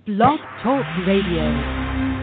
Blog Talk Radio.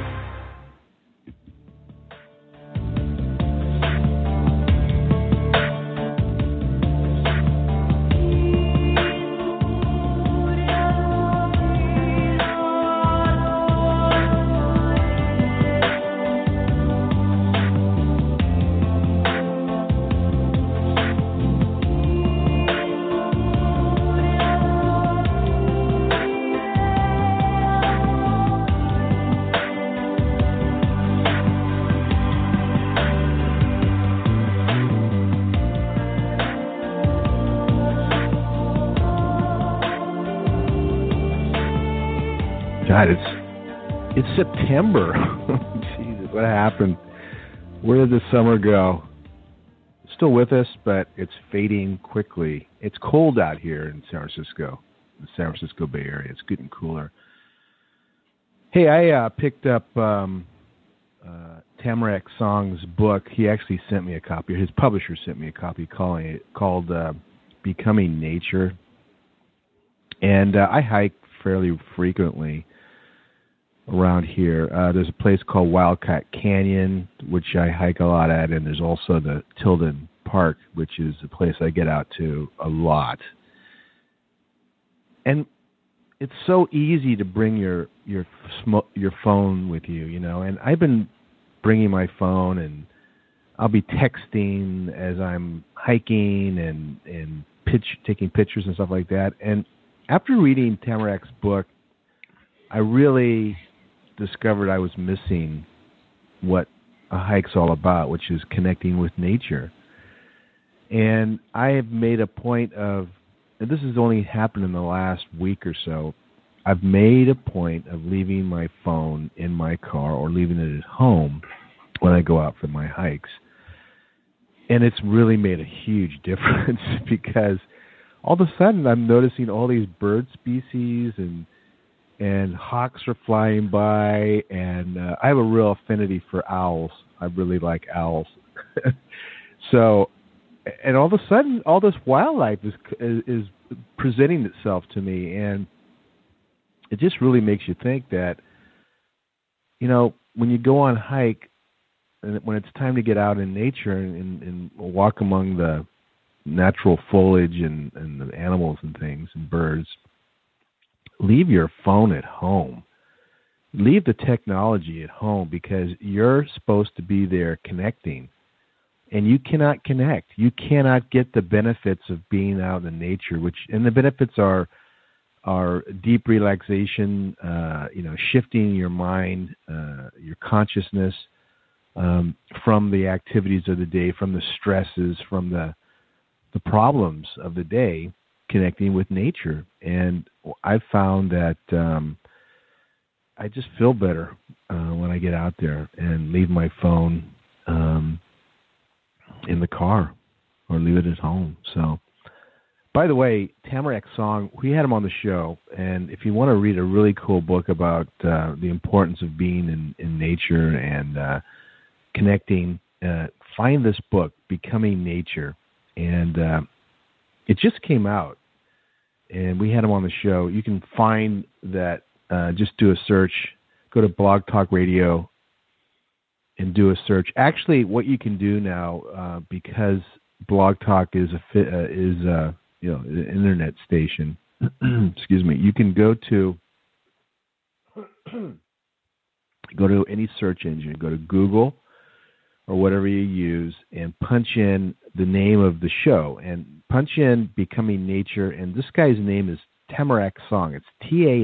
God, it's September. Jesus, what happened? Where did the summer go? It's still with us, but it's fading quickly. It's cold out here in San Francisco, the San Francisco Bay Area. It's getting cooler. Hey, I picked up Tamarack Song's book. He actually sent me a copy. His publisher sent me a copy called Becoming Nature. And I hike fairly frequently around here. There's a place called Wildcat Canyon, which I hike a lot at, and there's also the Tilden Park, which is a place I get out to a lot. And it's so easy to bring your phone with you, you know. And I've been bringing my phone, and I'll be texting as I'm hiking and taking pictures and stuff like that. And after reading Tamarack's book, I really discovered I was missing what a hike's all about, which is connecting with nature. And I have made a point of, and this has only happened in the last week or so, I've made a point of leaving my phone in my car or leaving it at home when I go out for my hikes. And it's really made a huge difference because all of a sudden I'm noticing all these bird species and hawks are flying by, and I have a real affinity for owls. I really like owls. So, and all of a sudden, all this wildlife is presenting itself to me, and it just really makes you think that, you know, when you go on hike, and when it's time to get out in nature and walk among the natural foliage and the animals and things and birds, leave your phone at home. Leave the technology at home because you're supposed to be there connecting. And you cannot connect. You cannot get the benefits of being out in nature, and the benefits are deep relaxation, shifting your mind, your consciousness from the activities of the day, from the stresses, from the problems of the day, connecting with nature. And I've found that I just feel better when I get out there and leave my phone in the car or leave it at home. So, by the way, Tamarack Song, we had him on the show, and if you want to read a really cool book about the importance of being in nature and connecting, find this book, Becoming Nature. And it just came out, and we had him on the show. You can find that, just do a search, go to Blog Talk Radio and do a search. Actually, what you can do now, because Blog Talk is an internet station, excuse me, you can go to any search engine, go to Google or whatever you use, and punch in the name of the show, and punch in Becoming Nature, and this guy's name is Tamarack Song. It's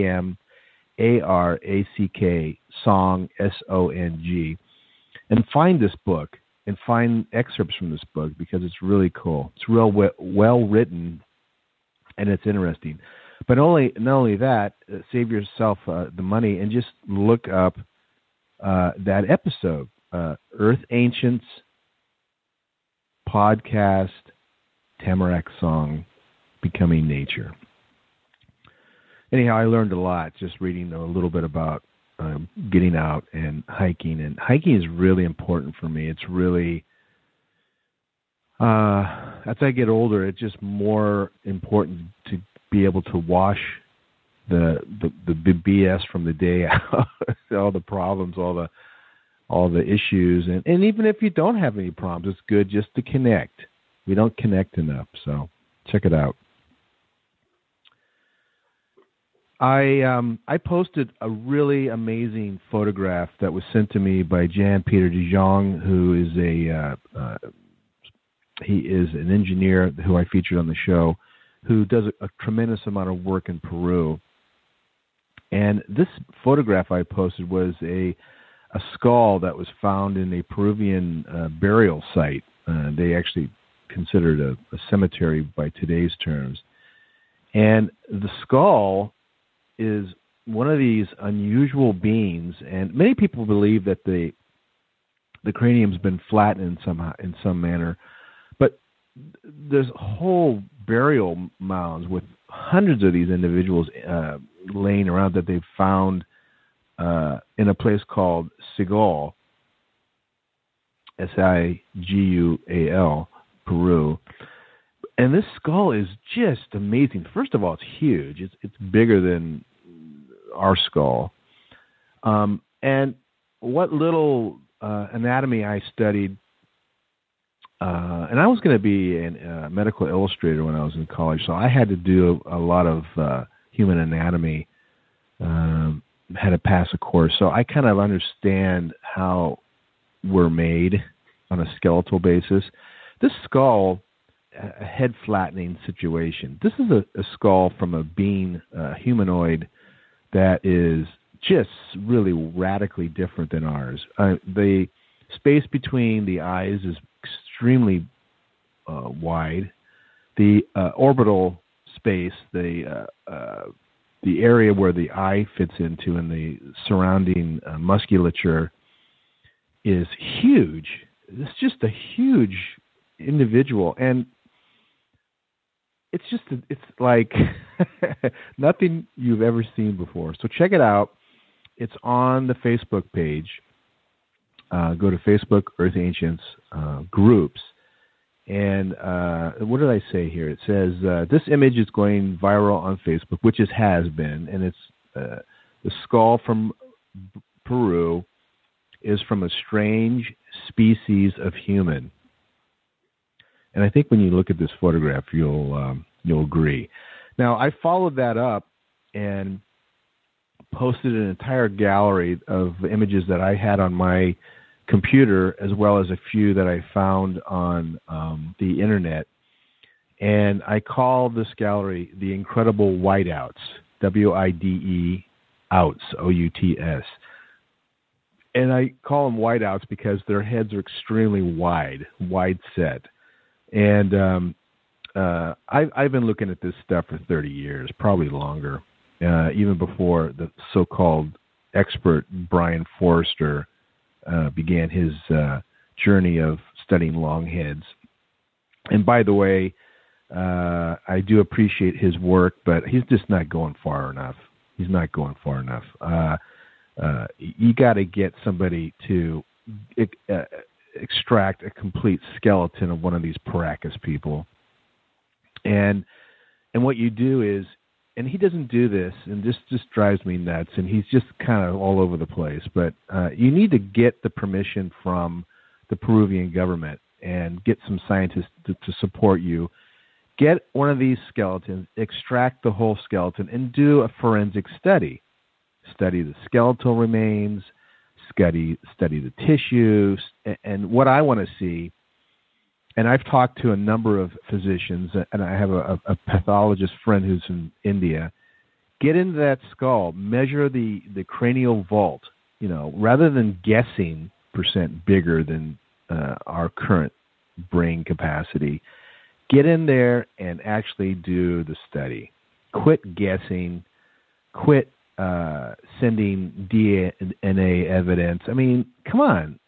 Tamarack Song, SONG, and find this book and find excerpts from this book because it's really cool. It's real well written, and it's interesting. But not only that, save yourself the money and just look up that episode. Earth Ancients podcast, Tamarack Song, Becoming Nature. Anyhow, I learned a lot just reading a little bit about getting out and hiking. And hiking is really important for me. It's really, as I get older, it's just more important to be able to wash the BS from the day out, all the problems, all the issues, and even if you don't have any problems, it's good just to connect. We don't connect enough, so check it out. I posted a really amazing photograph that was sent to me by Jan-Peter de Jong, who is he is an engineer who I featured on the show, who does a tremendous amount of work in Peru. And this photograph I posted was a skull that was found in a Peruvian burial site. They actually considered a cemetery by today's terms. And the skull is one of these unusual beings, and many people believe that the cranium's been flattened in some manner, but there's whole burial mounds with hundreds of these individuals laying around that they've found in a place called Sigual, Sigual, Peru. And this skull is just amazing. First of all, it's huge. It's bigger than our skull. And what little anatomy I studied, and I was going to be a medical illustrator when I was in college, so I had to do a lot of human anatomy, had to pass a course. So I kind of understand how we're made on a skeletal basis. This skull, a head flattening situation. This is a skull from a being, humanoid, that is just really radically different than ours. The space between the eyes is extremely wide. The orbital space, the area where the eye fits into, and the surrounding musculature is huge. It's just a huge individual, and it's like nothing you've ever seen before. So check it out. It's on the Facebook page. Go to Facebook, Earth Ancients groups. And what did I say here? It says, this image is going viral on Facebook, which it has been. And it's the skull from Peru is from a strange species of human. And I think when you look at this photograph, you'll agree. Now, I followed that up and posted an entire gallery of images that I had on my computer, as well as a few that I found on the internet. And I call this gallery The Incredible Whiteouts, W-I-D-E, outs, O-U-T-S. And I call them whiteouts because their heads are extremely wide set. And I've been looking at this stuff for 30 years, probably longer, even before the so-called expert Brian Forrester began his journey of studying long heads. And by the way, I do appreciate his work, but he's just not going far enough. He's not going far enough. You got to get somebody to extract a complete skeleton of one of these Paracas people. And what you do is, and he doesn't do this, and this just drives me nuts, and he's just kind of all over the place, but you need to get the permission from the Peruvian government and get some scientists to support you. Get one of these skeletons, extract the whole skeleton, and do a forensic study. Study the skeletal remains, study the tissues, and what I want to see, and I've talked to a number of physicians, and I have a pathologist friend who's in India. Get into that skull, measure the cranial vault, rather than guessing percent bigger than our current brain capacity. Get in there and actually do the study. Quit guessing. Quit sending DNA evidence. I mean, come on.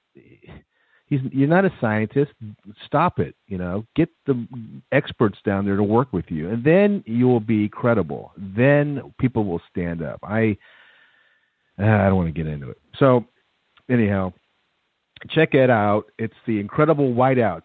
You're not a scientist. Stop it. Get the experts down there to work with you, and then you will be credible. Then people will stand up. I don't want to get into it. So, anyhow, check it out. It's The Incredible Whiteouts.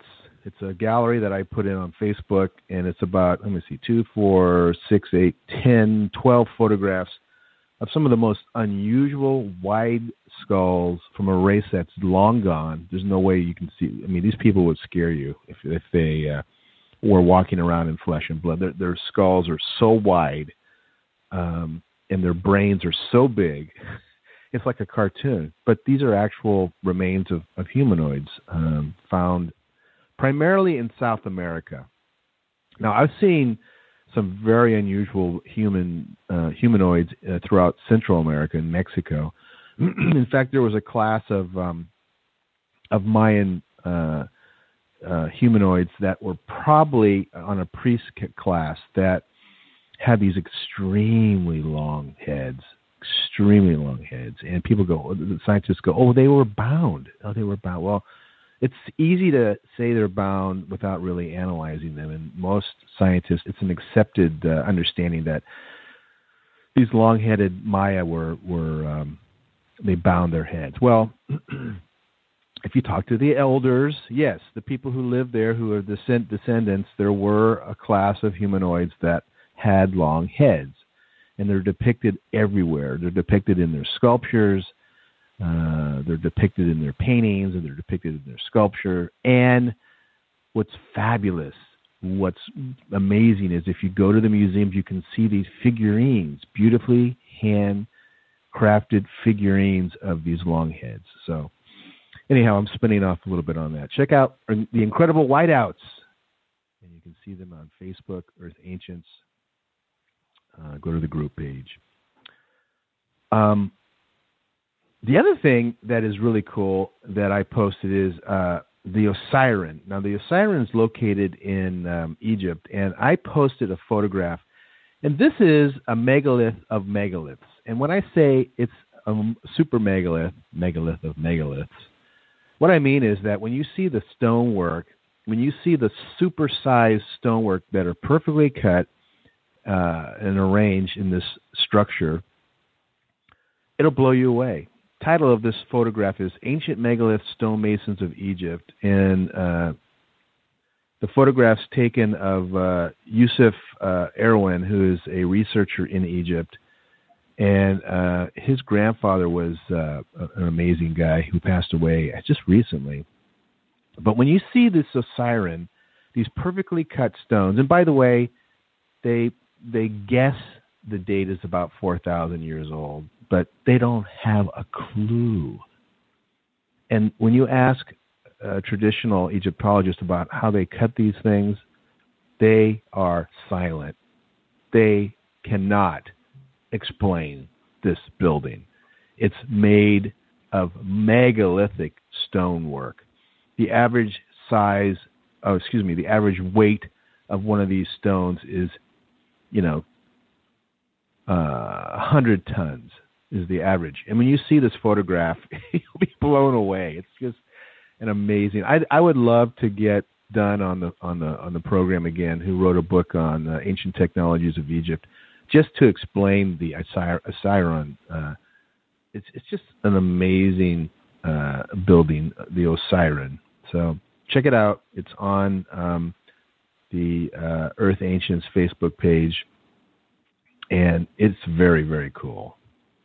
It's a gallery that I put in on Facebook, and it's about, 2, 4, 6, 8, 10, 12 photographs of some of the most unusual wide skulls from a race that's long gone. There's no way you can see. I mean, these people would scare you if they were walking around in flesh and blood. Their skulls are so wide, and their brains are so big. It's like a cartoon. But these are actual remains of humanoids found primarily in South America. Now, I've seen some very unusual humanoids throughout Central America and Mexico. In fact, there was a class of Mayan humanoids that were probably on a priest class that had these extremely long heads, and people go, the scientists go, oh, they were bound. Well, it's easy to say they're bound without really analyzing them, and most scientists, it's an accepted understanding that these long-headed Maya were they bound their heads. Well, if you talk to the elders, yes, the people who lived there, who are descendants, there were a class of humanoids that had long heads, and they're depicted everywhere. They're depicted in their sculptures. They're depicted in their paintings, and they're depicted in their sculpture. And what's fabulous, what's amazing is if you go to the museums, you can see these figurines, beautifully handcrafted figurines of these long heads. So anyhow, I'm spinning off a little bit on that. Check out The Incredible Whiteouts, and you can see them on Facebook, Earth Ancients. Go to the group page. The other thing that is really cool that I posted is the Osiris. Now, the Osiris is located in Egypt, and I posted a photograph. And this is a megalith of megaliths. And when I say it's a super megalith of megaliths, what I mean is that when you see the stonework, when you see the super-sized stonework that are perfectly cut and arranged in this structure, it'll blow you away. Title of this photograph is Ancient Megalith Stonemasons of Egypt, and the photograph's taken of Yusuf Erwin, who is a researcher in Egypt, and his grandfather was an amazing guy who passed away just recently. But when you see this Osiris, these perfectly cut stones, and by the way, they guess the date is about 4,000 years old, but they don't have a clue. And when you ask a traditional Egyptologist about how they cut these things, they are silent. They cannot explain this building. It's made of megalithic stonework. The average the average weight of one of these stones is, 100 tons is the average. And when you see this photograph, you'll be blown away. It's just an amazing. I would love to get Dunn on the program again, who wrote a book on ancient technologies of Egypt, just to explain the Osiris. It's just an amazing building, the Osiris. So check it out. It's on the Earth Ancients Facebook page, and it's very, very cool.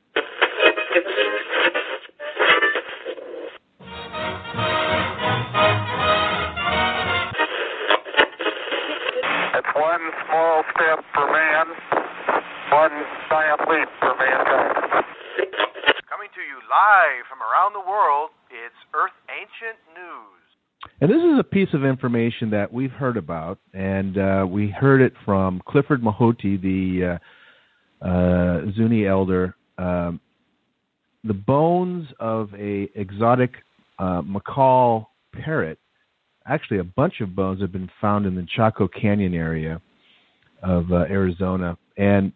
It's one small step for man, one giant leap for mankind. Coming to you live from around the world, it's Earth Ancient News. And this is a piece of information that we've heard about, and we heard it from Clifford Mahoti, the Zuni elder. The bones of a exotic macaw parrot, actually a bunch of bones, have been found in the Chaco Canyon area of Arizona. And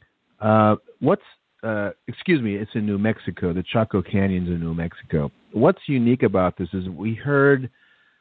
it's in New Mexico. The Chaco Canyon's in New Mexico. What's unique about this is we heard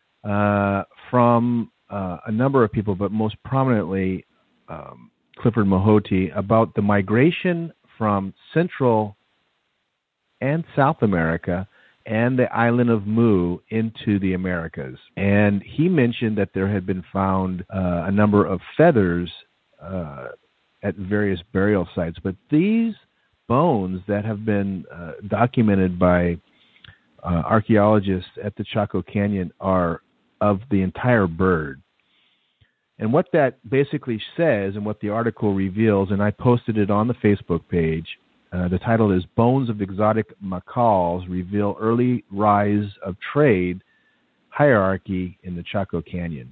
from a number of people, but most prominently Clifford Mahoti, about the migration from Central and South America and the island of Mu into the Americas. And he mentioned that there had been found a number of feathers at various burial sites. But these bones that have been documented by archaeologists at the Chaco Canyon are of the entire bird. And what that basically says and what the article reveals, and I posted it on the Facebook page, the title is Bones of Exotic Macawls Reveal Early Rise of Trade Hierarchy in the Chaco Canyon.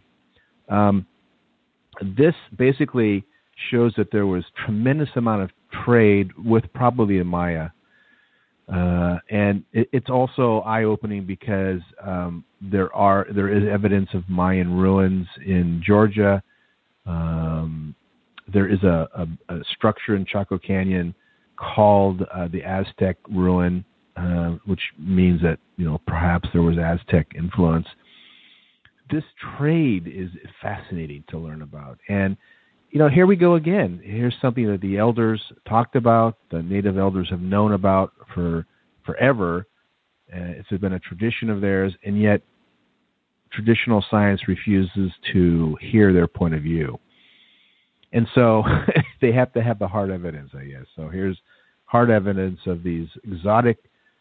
This basically shows that there was tremendous amount of trade with probably the Maya. And it's also eye-opening because there is evidence of Mayan ruins in Georgia. There is a structure in Chaco Canyon called the Aztec ruin, which means that perhaps there was Aztec influence. This trade is fascinating to learn about, and here we go again. Here's something that the elders talked about, the native elders have known about for forever. It's been a tradition of theirs, and yet traditional science refuses to hear their point of view. And so they have to have the hard evidence, I guess. So here's hard evidence of these exotic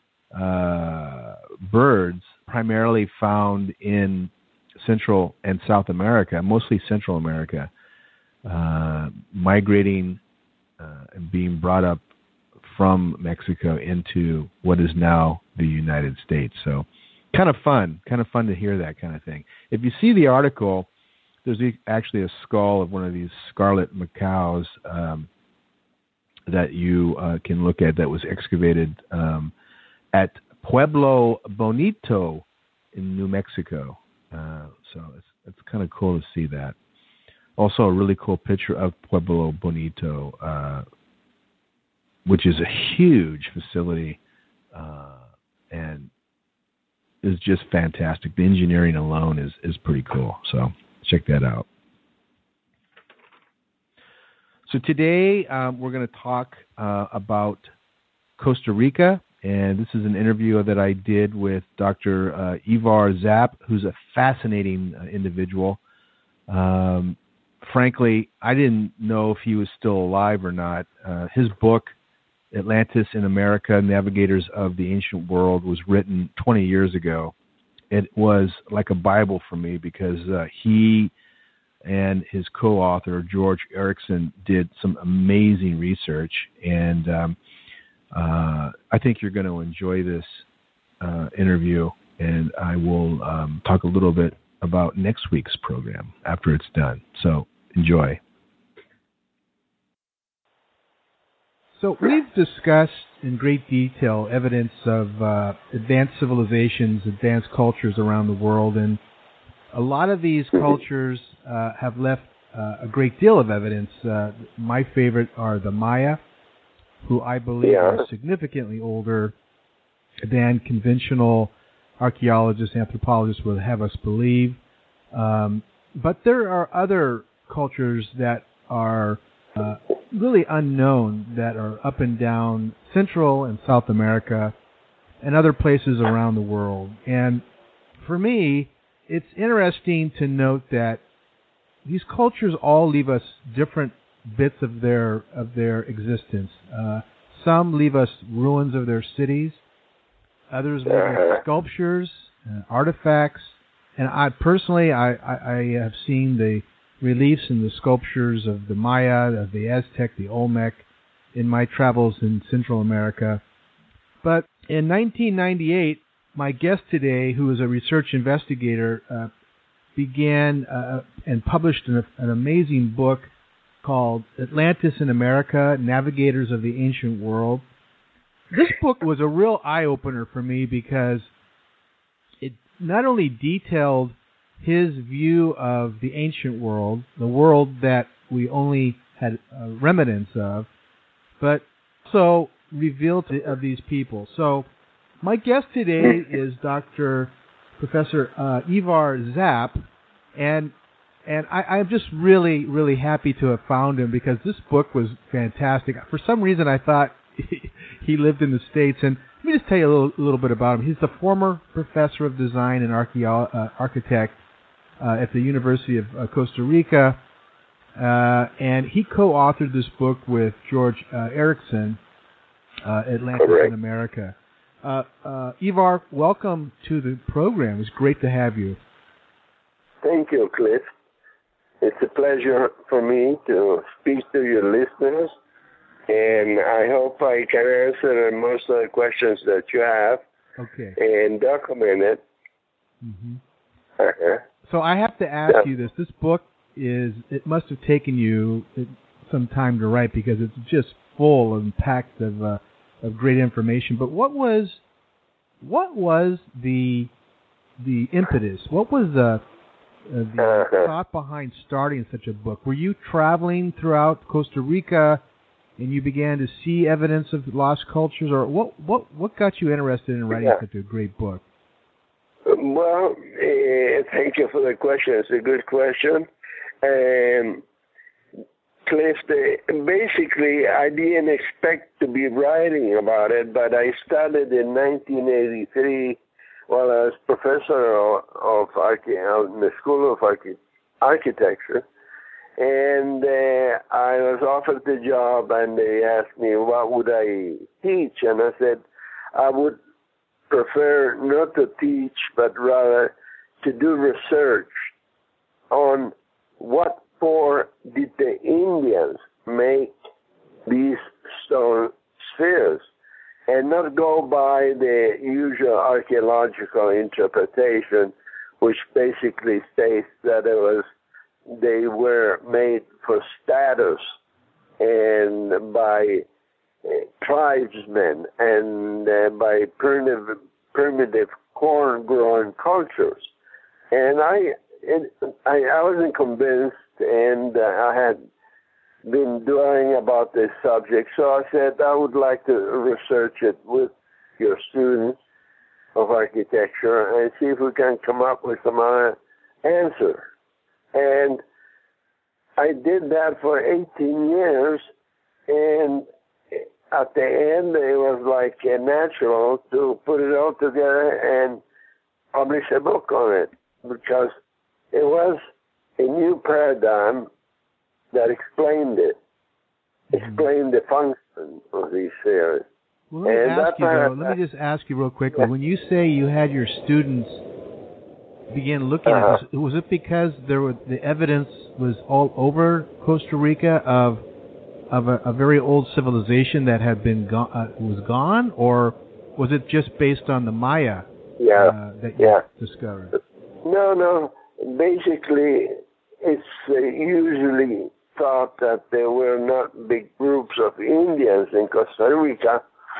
birds, primarily found in Central and South America, mostly Central America, migrating and being brought up from Mexico into what is now the United States. So kind of fun to hear that kind of thing. If you see the article, there's actually a skull of one of these scarlet macaws that you can look at that was excavated at Pueblo Bonito in New Mexico. So it's kind of cool to see that. Also, a really cool picture of Pueblo Bonito, which is a huge facility and is just fantastic. The engineering alone is pretty cool. So check that out. So today we're going to talk about Costa Rica, and this is an interview that I did with Dr. Ivar Zapp, who's a fascinating individual. Frankly, I didn't know if he was still alive or not. His book, Atlantis in America, Navigators of the Ancient World, was written 20 years ago. It was like a Bible for me because he and his co-author, George Erickson, did some amazing research. And I think you're going to enjoy this interview. And I will talk a little bit about next week's program after it's done. So enjoy. So we've discussed in great detail evidence of advanced civilizations, advanced cultures around the world, and a lot of these cultures have left a great deal of evidence. My favorite are the Maya, who I believe are significantly older than conventional archaeologists, anthropologists would have us believe. But there are other cultures that are really unknown, that are up and down Central and South America and other places around the world. And for me, it's interesting to note that these cultures all leave us different bits of their existence. Some leave us ruins of their cities. Others leave us sculptures, artifacts. And I personally have seen the reliefs and the sculptures of the Maya, of the Aztec, the Olmec, in my travels in Central America. But in 1998, my guest today, who is a research investigator, began and published an amazing book called Atlantis in America, Navigators of the Ancient World. This book was a real eye-opener for me because it not only detailed his view of the ancient world, the world that we only had remnants of, but also revealed of these people. So my guest today is Dr. Professor Ivar Zapp, and I'm just really, really happy to have found him because this book was fantastic. For some reason, I thought he lived in the States, and Let me just tell you a little bit about him. He's the former professor of design and architect at the University of Costa Rica, and he co-authored this book with George Erickson, Atlantis in America. Ivar, welcome to the program. It's great to have you. Thank you, Cliff. It's a pleasure for me to speak to your listeners, and I hope I can answer most of the questions that you have and document it. Mm-hmm. So I have to ask you this. This book it must have taken you some time to write because it's just full and packed of great information. But what was the impetus? What was the thought behind starting such a book? Were you traveling throughout Costa Rica and you began to see evidence of lost cultures, or what got you interested in writing such a great book? Well, thank you for the question. It's a good question. Cliff, basically, I didn't expect to be writing about it, but I started in 1983 while I was professor in the School of Architecture. And I was offered the job, and they asked me what would I teach, and I said I would prefer not to teach, but rather to do research on what for did the Indians make these stone spheres, and not go by the usual archaeological interpretation, which basically states that they were made for status and by tribesmen and by primitive corn-growing cultures. And I wasn't convinced, and I had been dwelling about this subject, so I said I would like to research it with your students of architecture and see if we can come up with some other answer. And I did that for 18 years, and at the end it was like natural to put it all together and publish a book on it, because it was a new paradigm that explained the function of these spheres. Well, let me just ask you real quickly. When you say you had your students begin looking at this, was it because the evidence was all over Costa Rica of a very old civilization that had been was gone, or was it just based on the Maya that you discovered? No. Basically, it's usually thought that there were not big groups of Indians in Costa Rica,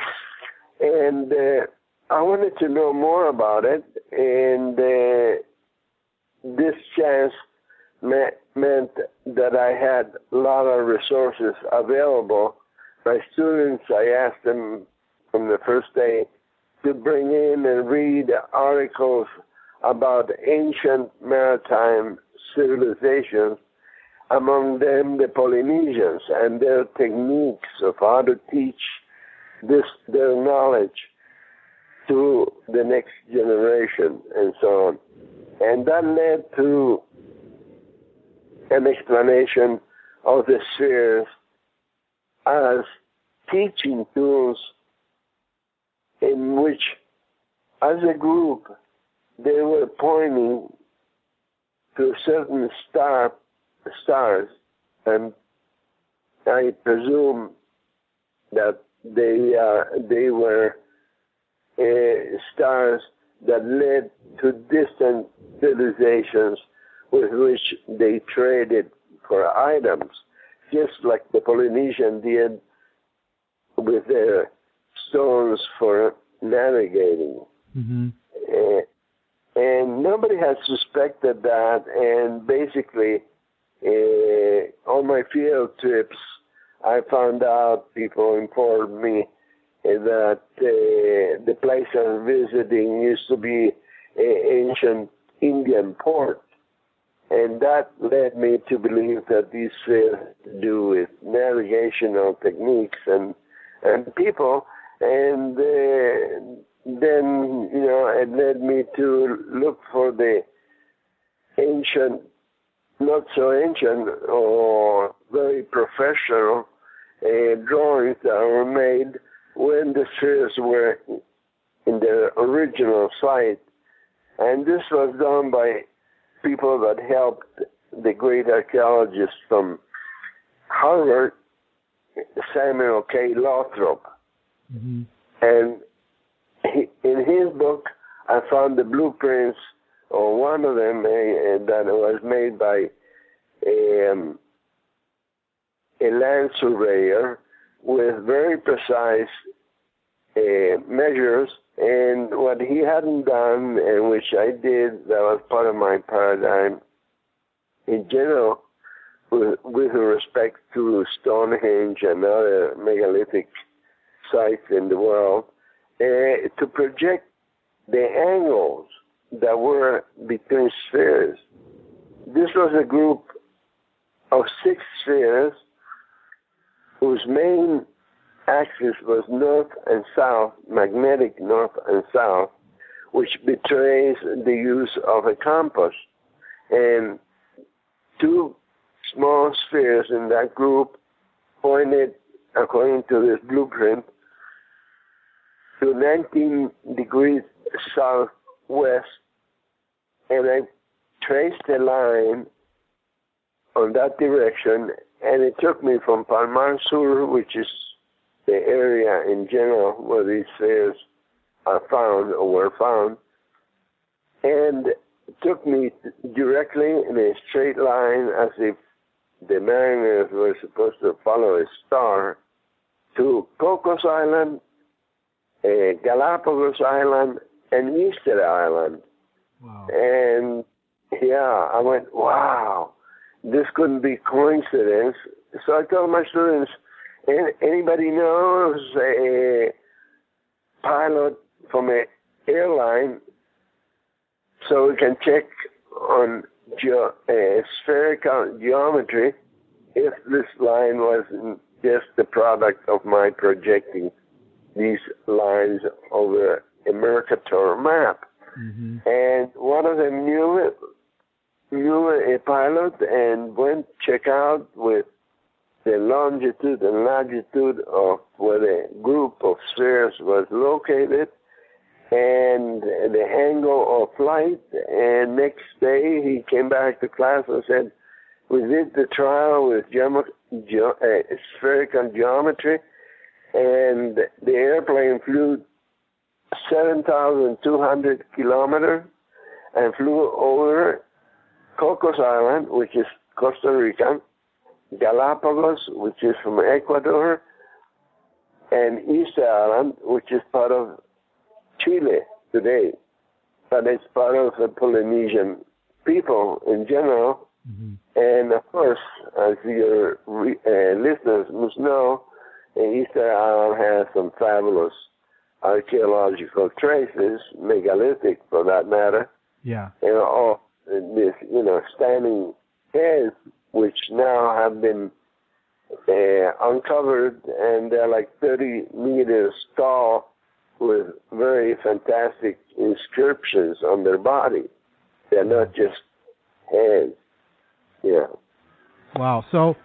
and I wanted to know more about it, and this chance meant that I had a lot of resources available. My students, I asked them from the first day to bring in and read articles about ancient maritime civilizations, among them the Polynesians, and their techniques of how to teach their knowledge to the next generation, and so on. And that led to an explanation of the spheres as teaching tools in which, as a group, they were pointing to certain stars, and I presume that they were stars that led to distant civilizations with which they traded for items, just like the Polynesian did with their stones for navigating. Mm-hmm. And nobody had suspected that, and basically on my field trips, I found out, people informed me that the place I was visiting used to be an ancient Indian port, and that led me to believe that these had to do with navigational techniques, and people And then, it led me to look for the ancient, not so ancient, or very professional drawings that were made when the spheres were in their original site. And this was done by people that helped the great archaeologist from Harvard, Samuel K. Lothrop. Mm-hmm. And in his book, I found the blueprints, or one of them that was made by a land surveyor with very precise measures. And what he hadn't done, and which I did, that was part of my paradigm in general, with respect to Stonehenge and other megalithic sites in the world, to project the angles that were between spheres. This was a group of 6 spheres whose main axis was north and south, magnetic north and south, which betrays the use of a compass. And 2 small spheres in that group pointed, according to this blueprint, to 19 degrees southwest, and I traced a line on that direction, and it took me from Palmar Sur, which is the area in general where these spheres are found or were found, and it took me directly in a straight line, as if the mariners were supposed to follow a star, to Cocos Island, Galapagos Island, and Easter Island. Wow. And I went, wow, this couldn't be coincidence. So I told my students, anybody knows a pilot from an airline, so we can check on spherical geometry if this line wasn't just the product of my projecting these lines over a Mercator map. Mm-hmm. And one of them knew a pilot and went check out with the longitude and latitude of where the group of spheres was located and the angle of flight. And next day he came back to class and said, we did the trial with spherical geometry, and the airplane flew 7,200 kilometers and flew over Cocos Island, which is Costa Rica, Galapagos, which is from Ecuador, and Easter Island, which is part of Chile today, but it's part of the Polynesian people in general. Mm-hmm. And of course, as your listeners must know, Easter Island has some fabulous archaeological traces, megalithic for that matter. Yeah. All this, standing heads, which now have been uncovered, and they're like 30 meters tall with very fantastic inscriptions on their body. They're not just heads. Yeah. Wow. So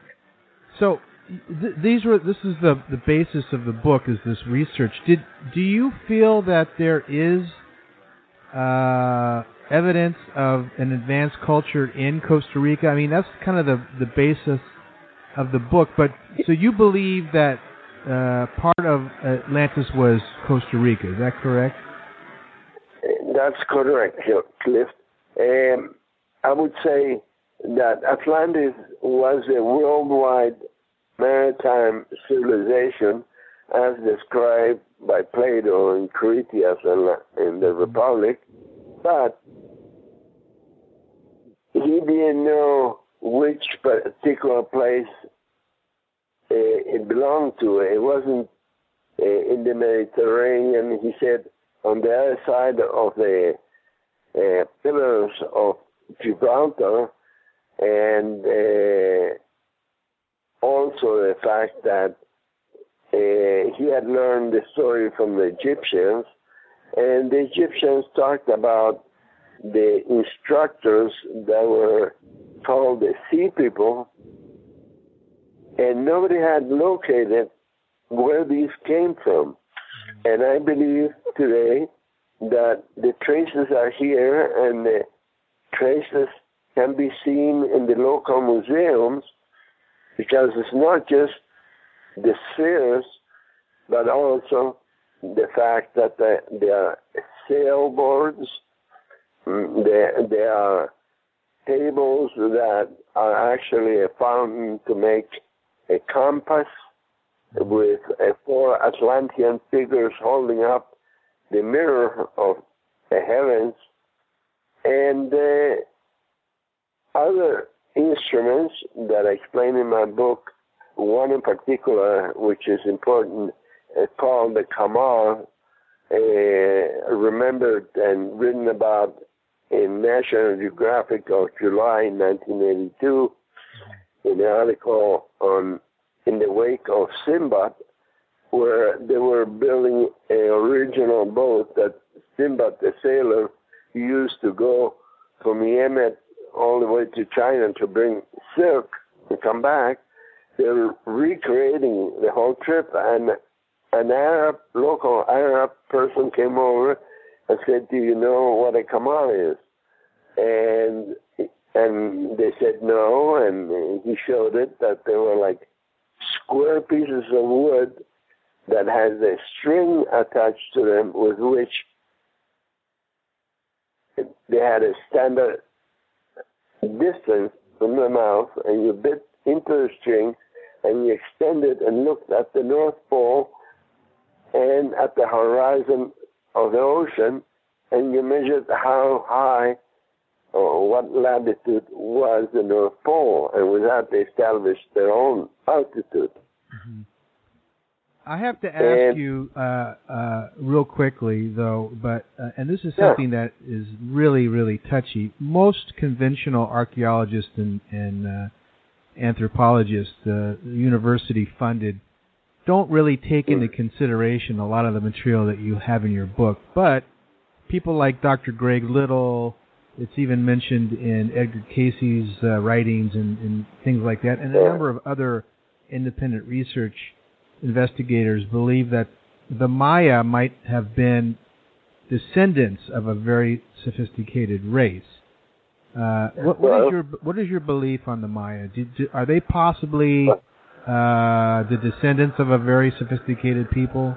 this is the basis of the book, is this research. Do you feel that there is evidence of an advanced culture in Costa Rica? I mean, that's kind of the basis of the book. But so you believe that part of Atlantis was Costa Rica? Is that correct? That's correct, Cliff. I would say that Atlantis was a worldwide maritime civilization as described by Plato in Critias in the Republic, but he didn't know which particular place it belonged to. It wasn't in the Mediterranean. He said on the other side of the pillars of Gibraltar, and also the fact that he had learned the story from the Egyptians, and the Egyptians talked about the instructors that were called the sea people, and nobody had located where these came from. And I believe today that the traces are here, and the traces can be seen in the local museums, because it's not just the spheres, but also the fact that there are sailboards, there are tables that are actually a fountain to make a compass with 4 Atlantean figures holding up the mirror of the heavens, and other instruments that I explain in my book. One in particular, which is important, called the Kamar, remembered and written about in National Geographic of July 1982, in an article on In the Wake of Sinbad, where they were building an original boat that Sinbad, the sailor, used to go from Yemen all the way to China to bring silk and come back. They're recreating the whole trip, and an local Arab person came over and said, "Do you know what a kamar is?" And they said no, and he showed it, that they were like square pieces of wood that has a string attached to them with which they had a standard distance from the mouth, and you bit into the string and you extended and looked at the North Pole and at the horizon of the ocean, and you measured how high or what latitude was the North Pole, and with that they established their own altitude. Mm-hmm. I have to ask you real quickly, though, but and this is something that is really, really touchy. Most conventional archaeologists and anthropologists, university-funded, don't really take into consideration a lot of the material that you have in your book. But people like Dr. Greg Little, it's even mentioned in Edgar Casey's writings and things like that, and a number of other independent research investigators believe that the Maya might have been descendants of a very sophisticated race. What is your belief on the Maya? Are they possibly the descendants of a very sophisticated people?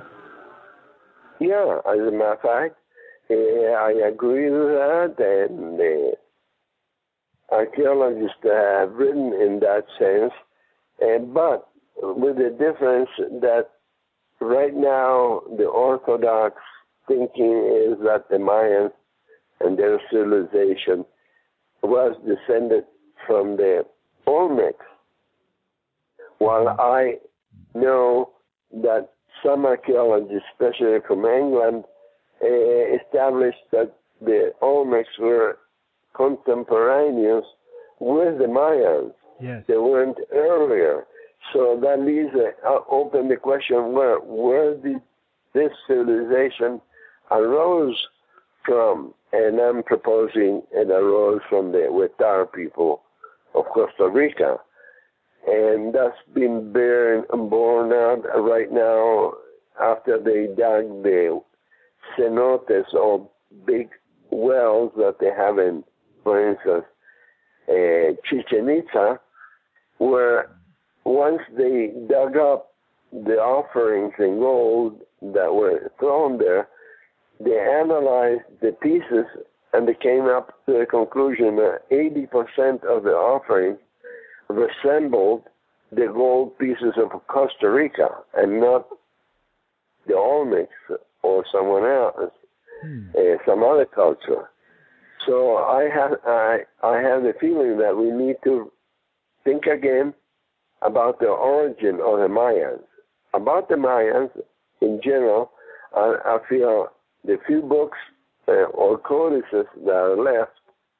Yeah, as a matter of fact, I agree with that, and the archaeologists have written in that sense, but with the difference that right now the orthodox thinking is that the Mayans and their civilization was descended from the Olmecs, while I know that some archaeologists, especially from England, established that the Olmecs were contemporaneous with the Mayans. Yes. They weren't earlier. So that leaves open the question where did this civilization arose from? And I'm proposing it arose from the Huetar people of Costa Rica. And that's been borne out right now after they dug the cenotes, or big wells that they have in, for instance, Chichen Itza, where once they dug up the offerings in gold that were thrown there, they analyzed the pieces and they came up to the conclusion that 80% of the offerings resembled the gold pieces of Costa Rica and not the Olmecs or someone else, some other culture. So I have the feeling that we need to think again about the origin of the Mayans. About the Mayans, in general, I feel the few books or codices that are left,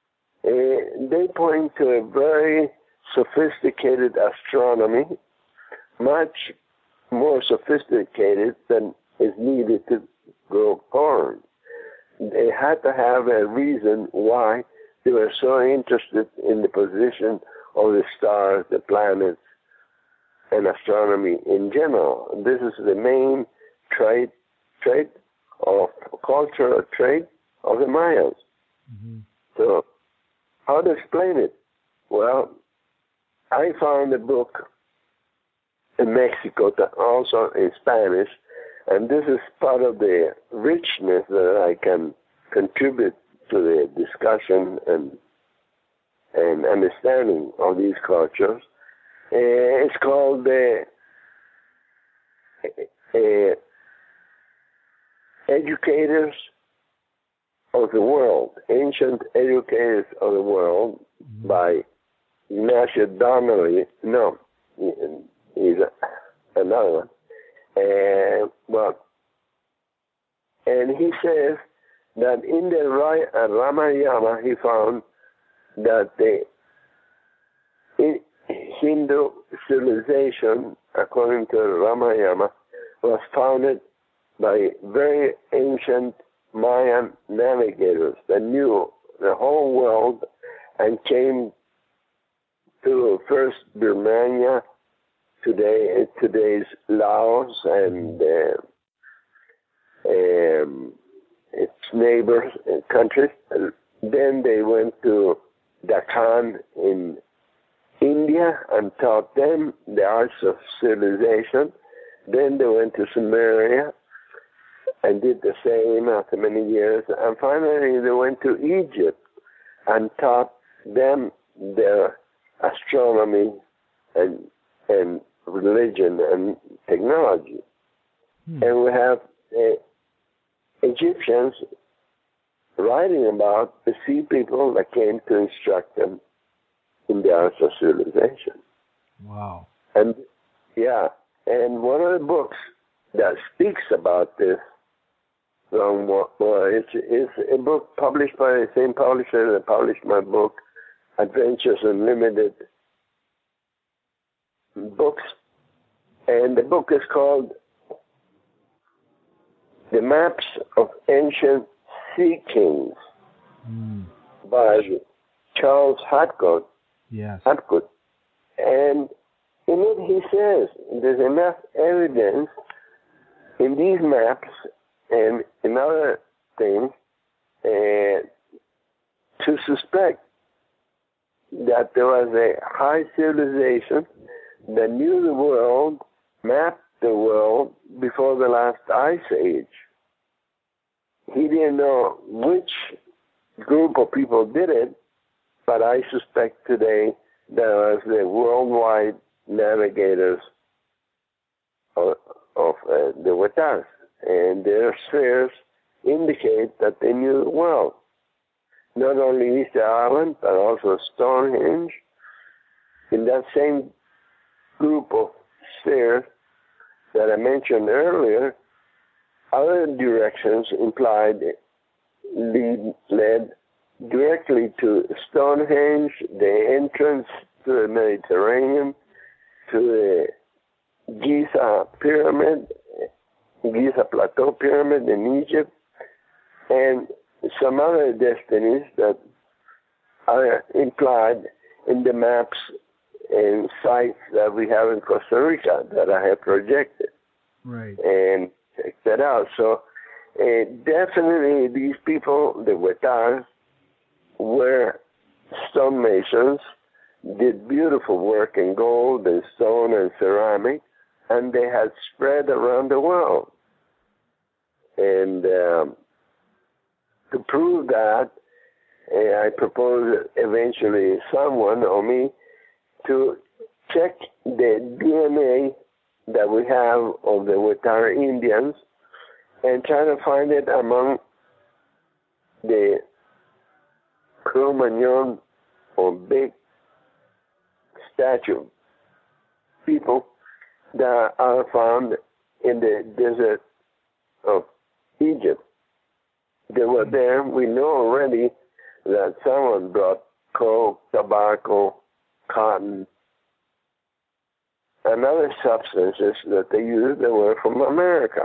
they point to a very sophisticated astronomy, much more sophisticated than is needed to grow corn. They had to have a reason why they were so interested in the position of the stars, the planets, and astronomy in general. This is the main trait of cultural trait of the Mayas. Mm-hmm. So, how to explain it? Well, I found a book in Mexico, also in Spanish, and this is part of the richness that I can contribute to the discussion and understanding of these cultures. It's called Educators of the World, Ancient Educators of the World, mm-hmm. by Ignacio Donnelly. No, he's another one. And he says that in the Ramayana he found that the Hindu civilization, according to Ramayana, was founded by very ancient Mayan navigators that knew the whole world and came to first Birmania, today's Laos and its neighbors countries. Then they went to Deccan in India and taught them the arts of civilization. Then they went to Sumeria and did the same after many years. And finally they went to Egypt and taught them their astronomy and religion and technology. And we have Egyptians writing about the sea people that came to instruct them in the arts of civilization. Wow. And and one of the books that speaks about this, it's a book published by the same publisher that published my book, Adventures Unlimited Books. And the book is called The Maps of Ancient Sea Kings by Charles Hadcoat. Yes. Hadcoat. And in it he says there's enough evidence in these maps and in other things to suspect that there was a high civilization that knew the world, mapped the world before the last ice age. He didn't know which group of people did it, but I suspect today that was the worldwide navigators of the Wetas. And their spheres indicate that they knew the world. Not only Easter Island, but also Stonehenge. In that same group of spheres that I mentioned earlier, other directions implied led directly to Stonehenge, the entrance to the Mediterranean, to the Giza Pyramid, Giza Plateau Pyramid in Egypt, and some other destinies that are implied in the maps and sites that we have in Costa Rica that I have projected. Right. And check that out. So definitely these people, the Wetas, were stonemasons, did beautiful work in gold and stone and ceramic, and they had spread around the world. And to prove that, I propose eventually someone or me to check the DNA that we have of the Wetar Indians and try to find it among the Cro-Magnon or big statue people that are found in the desert of Egypt. They were there. We know already that someone brought coke, tobacco, cotton, and other substances that they used that were from America.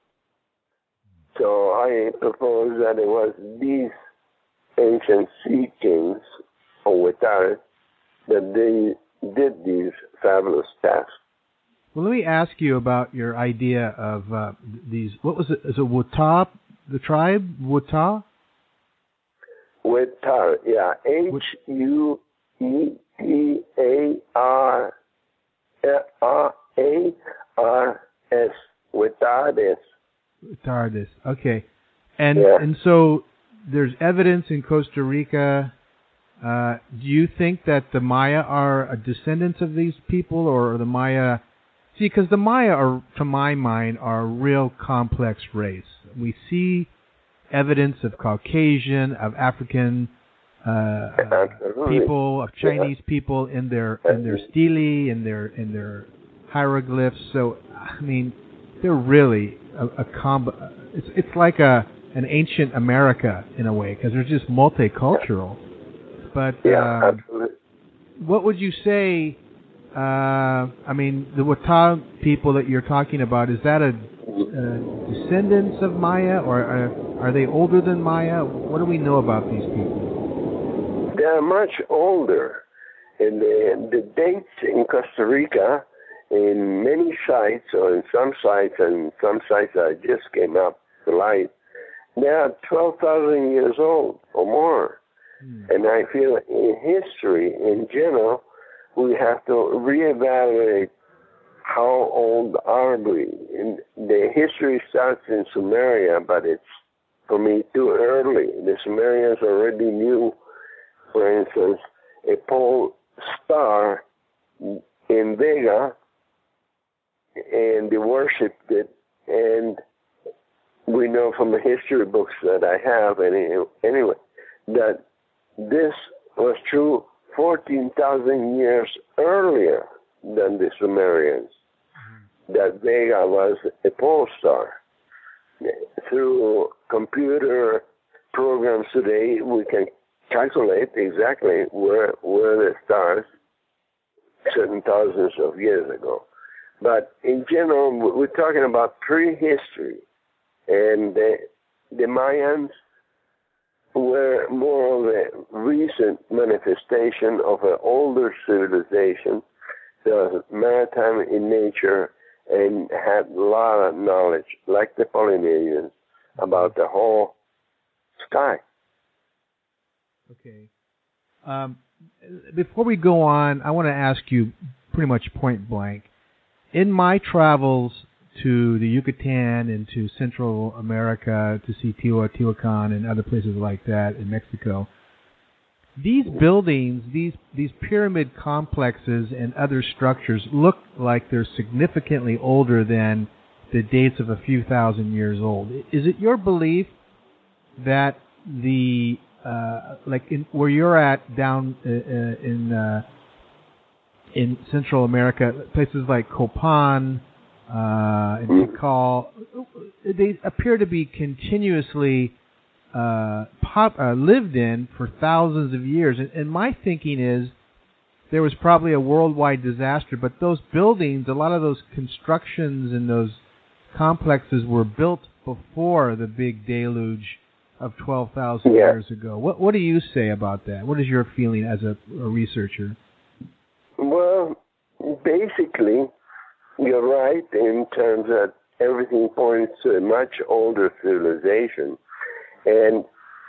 So I propose that it was these ancient sea kings, or Wet'suwet'en, that they did these fabulous tasks. Well, let me ask you about your idea of these. What was it? Is it Wutah? The tribe Wutah? Wet'suwet'en, yeah. H-U-T-A-R-A-R-S. Wet'suwet'en. Tardis. Okay. And so there's evidence in Costa Rica. Do you think that the Maya are descendants of these people, or the Maya? See, because the Maya are, to my mind, are a real complex race. We see evidence of Caucasian, of African people, of Chinese people in their stele, in their hieroglyphs. So, I mean, they're really a combo. It's like an ancient America in a way, because they're just multicultural. But what would you say? I mean, the Wet'suwet'en people that you're talking about, is that a descendants of Maya, or are they older than Maya? What do we know about these people? They are much older. And the dates in Costa Rica, in many sites, or in some sites, and some sites that just came up to light, they are 12,000 years old or more. And I feel in history, in general, we have to reevaluate how old are we. And the history starts in Sumeria, but it's, for me, too early. The Sumerians already knew, for instance, a pole star in Vega, and they worshipped it. And we know from the history books that I have, anyway, that this was true 14,000 years earlier than the Sumerians, that Vega was a pole star. Through computer programs today, we can calculate exactly where the stars certain thousands of years ago. But in general, we're talking about prehistory, and the Mayans were more of a recent manifestation of an older civilization that was maritime in nature and had a lot of knowledge, like the Polynesians, about the whole sky. Okay. Before we go on, I want to ask you pretty much point blank. In my travels to the Yucatan and to Central America to see Teotihuacan and other places like that in Mexico, these buildings, these pyramid complexes and other structures look like they're significantly older than the dates of a few thousand years old. Is it your belief that the where you're at down in Central America, places like Copan and Tikal, they appear to be continuously lived in for thousands of years. And my thinking is there was probably a worldwide disaster, but those buildings, a lot of those constructions and those complexes were built before the big deluge of 12,000 years ago. What do you say about that? What is your feeling as a researcher? Well, basically, you're right in terms that everything points to a much older civilization. And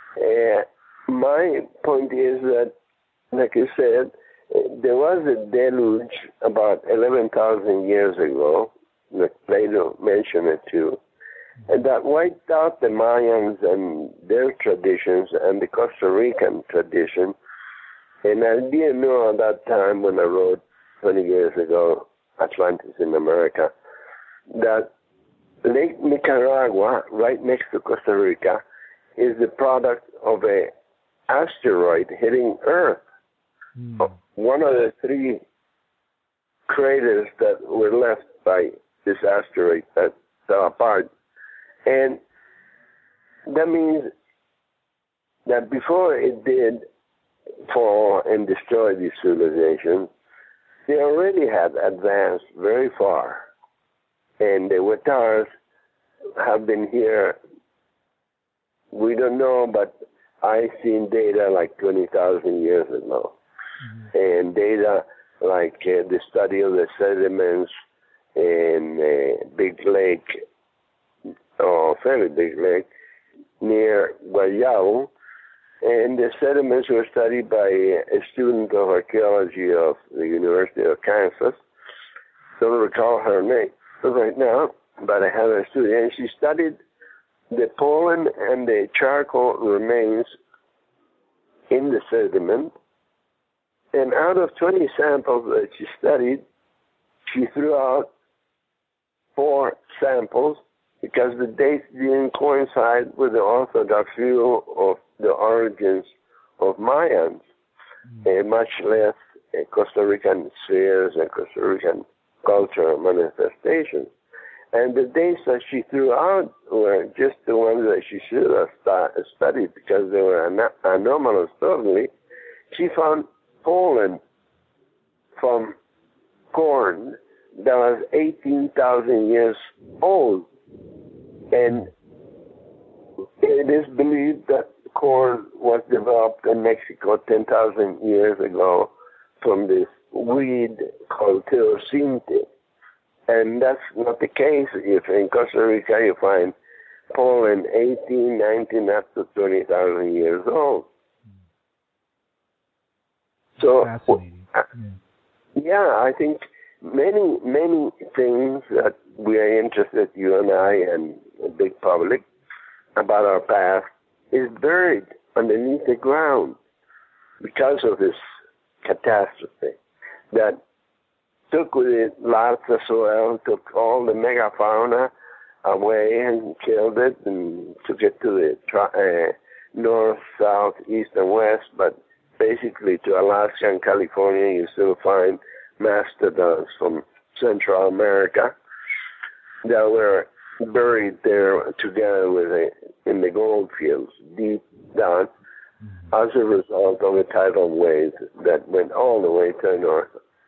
my point is that, like you said, there was a deluge about 11,000 years ago, that Plato mentioned it too, and that wiped out the Mayans and their traditions and the Costa Rican tradition. And I didn't know at that time, when I wrote 20 years ago, Atlantis in America, that Lake Nicaragua, right next to Costa Rica, is the product of an asteroid hitting Earth. One of the three craters that were left by this asteroid that fell apart. And that means that before it did fall and destroy this civilization, they already had advanced very far. And the Watars have been here, we don't know, but I've seen data like 20,000 years ago. Mm-hmm. And data like the study of the sediments in Big Lake, or fairly Big Lake, near Guayao. And the sediments were studied by a student of archaeology of the University of Kansas. Don't recall her name right now, but I have a student, and she studied the pollen and the charcoal remains in the sediment. And out of 20 samples that she studied, she threw out 4 samples because the dates didn't coincide with the orthodox view of the origins of Mayans, much less Costa Rican spheres and Costa Rican cultural manifestations. And the dates that she threw out were just the ones that she should have studied because they were anomalous totally. She found pollen from corn that was 18,000 years old. And it is believed that corn was developed in Mexico 10,000 years ago from this weed called teosinte. And that's not the case if in Costa Rica you find pollen 18, 19, up to 20,000 years old. So, yeah, I think many things that we are interested, you and I and the big public, about our past is buried underneath the ground because of this catastrophe that took with it lots of soil, took all the megafauna away and killed it and took it to the north, south, east, and west, but basically to Alaska and California you still find mastodons from Central America that were buried there together with in the gold fields deep down as a result of the tidal waves that went all the way to the north.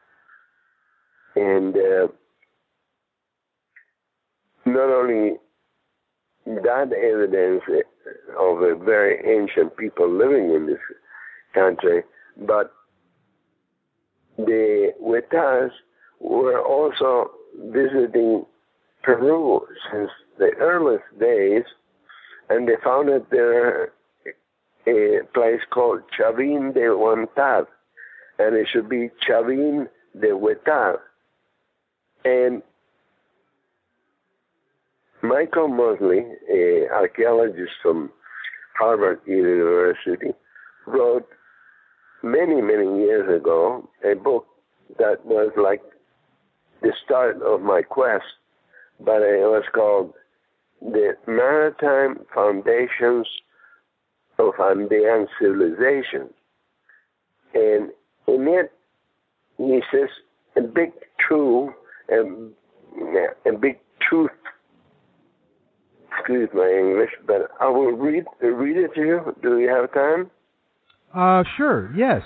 And not only that evidence of a very ancient people living in this country, but the Huetas were also visiting Peru since the earliest days, and they founded there a place called Chavín de Huantar, and it should be Chavín de Huetar. And Michael Mosley, an archaeologist from Harvard University, wrote many years ago a book that was like the start of my quest, but it was called The Maritime Foundations of Andean Civilization. And in it, he says a big truth, excuse my English, but I will read it to you. Do you have time? Sure, yes.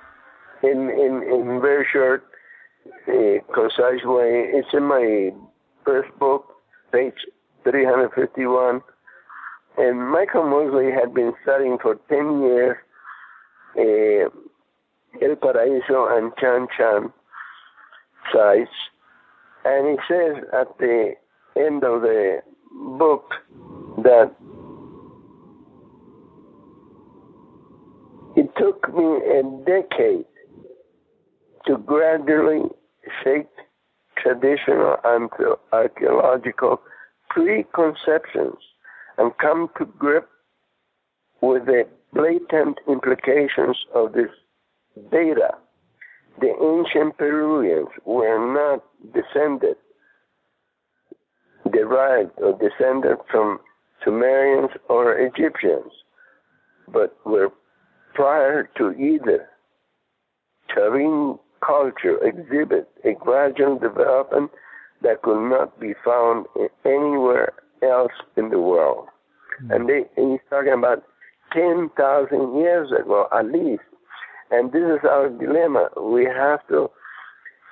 In very short, concise way. It's in my first book, page 351. And Michael Mosley had been studying for 10 years El Paraíso and Chan Chan sites. And he says at the end of the book that it took me a decade to gradually shake traditional and archaeological preconceptions and come to grip with the blatant implications of this data. The ancient Peruvians were not derived or descended from Sumerians or Egyptians, but were prior to either. Chavín culture exhibit a gradual development that could not be found anywhere else in the world. And he's talking about 10,000 years ago at least. And this is our dilemma. We have to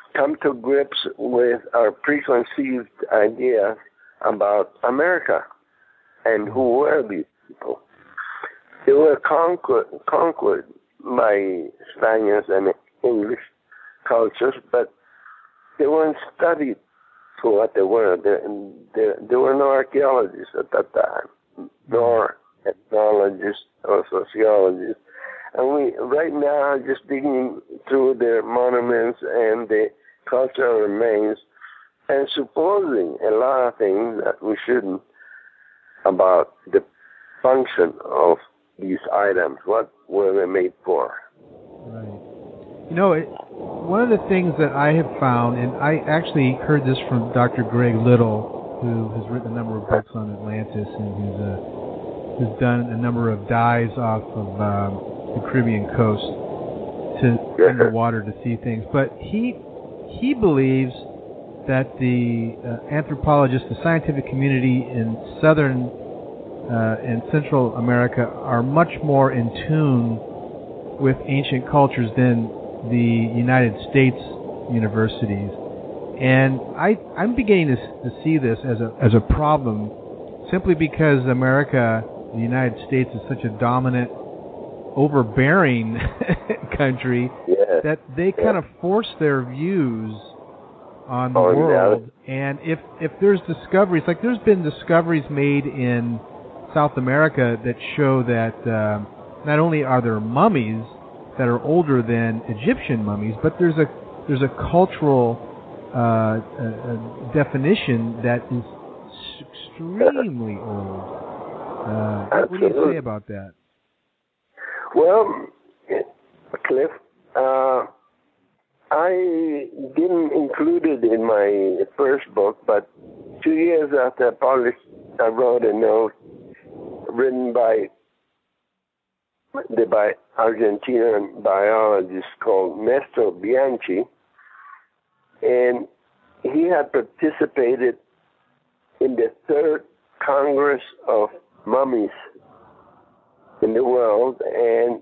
come to grips with our preconceived ideas about America and who were these people. They were conquered by Spaniards and English cultures, but they weren't studied for what they were. There were no archaeologists at that time, nor ethnologists or sociologists. And we right now are just digging through their monuments and the cultural remains and supposing a lot of things that we shouldn't about the function of these items. What were they made for? Right. You know, one of the things that I have found, and I actually heard this from Dr. Greg Little, who has written a number of books on Atlantis and who's done a number of dives off of the Caribbean coast in the water to see things. But he believes that the anthropologists, the scientific community in Southern and Central America are much more in tune with ancient cultures than the United States universities. And I'm beginning to see this as a problem simply because America, the United States, is such a dominant, overbearing country that they kind of force their views on the world. And if there's discoveries, like there's been discoveries made in South America that show that not only are there mummies that are older than Egyptian mummies, but there's a cultural definition that is extremely old. What do you say about that? Well, Cliff, I didn't include it in my first book, but 2 years after I published, I wrote a note written by the Argentinian biologist called Nestor Bianchi, and he had participated in the third Congress of Mummies in the world, and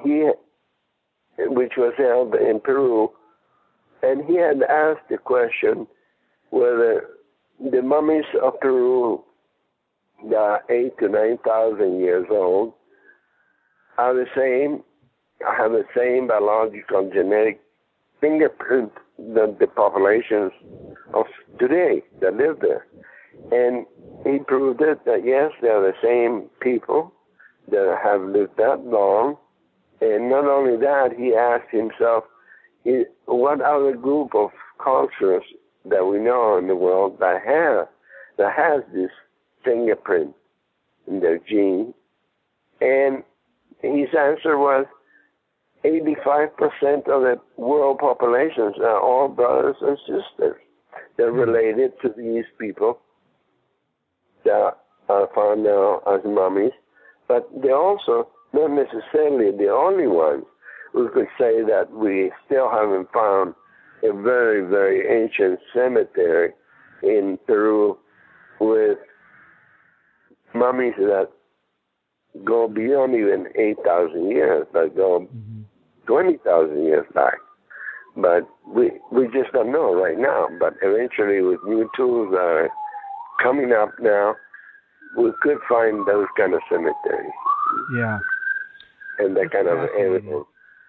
which was held in Peru, and he had asked the question whether the mummies of Peru that are 8,000 to 9,000 years old are the same, have the same biological genetic fingerprint than the populations of today that live there. And he proved it that yes, they are the same people that have lived that long. And not only that, he asked himself, what other group of cultures that we know in the world that has this fingerprint in their gene? And his answer was 85% of the world populations are all brothers and sisters. They're related to these people that are found now as mummies, but they're also not necessarily the only ones. We could say that we still haven't found a very, very ancient cemetery in Peru with mummies that go beyond even 8,000 years, that go 20,000 years back. But we just don't know right now. But eventually, with new tools that are coming up now, we could find those kind of cemeteries. Yeah. And that kind of evidence.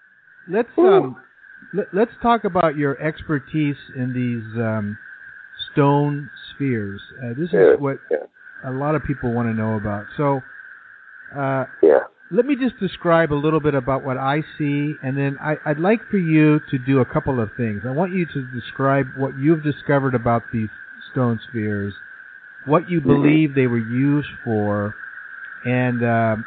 Let's talk about your expertise in these stone spheres. This is what a lot of people want to know about. So, let me just describe a little bit about what I see, and then I'd like for you to do a couple of things. I want you to describe what you've discovered about these stone spheres, what you believe they were used for, and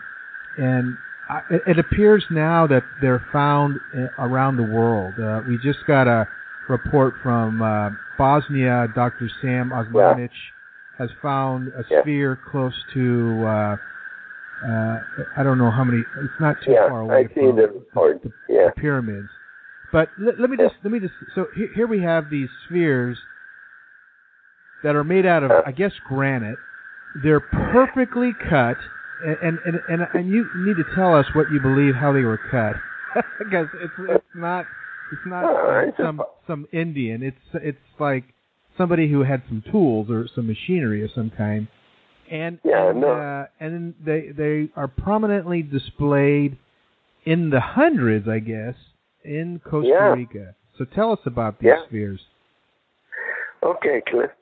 it appears now that they're found around the world. We just got a report from Bosnia. Dr. Sam Osmanic has found a sphere close to, I don't know how many. It's not too far away from the pyramids. But let me just. So here we have these spheres that are made out of, I guess, granite. They're perfectly cut. And you need to tell us what you believe, how they were cut, because it's It's not some Indian. It's like somebody who had some tools or some machinery of some kind. And then they are prominently displayed in the hundreds, I guess, in Costa Rica. So tell us about these spheres. Okay, Cliff.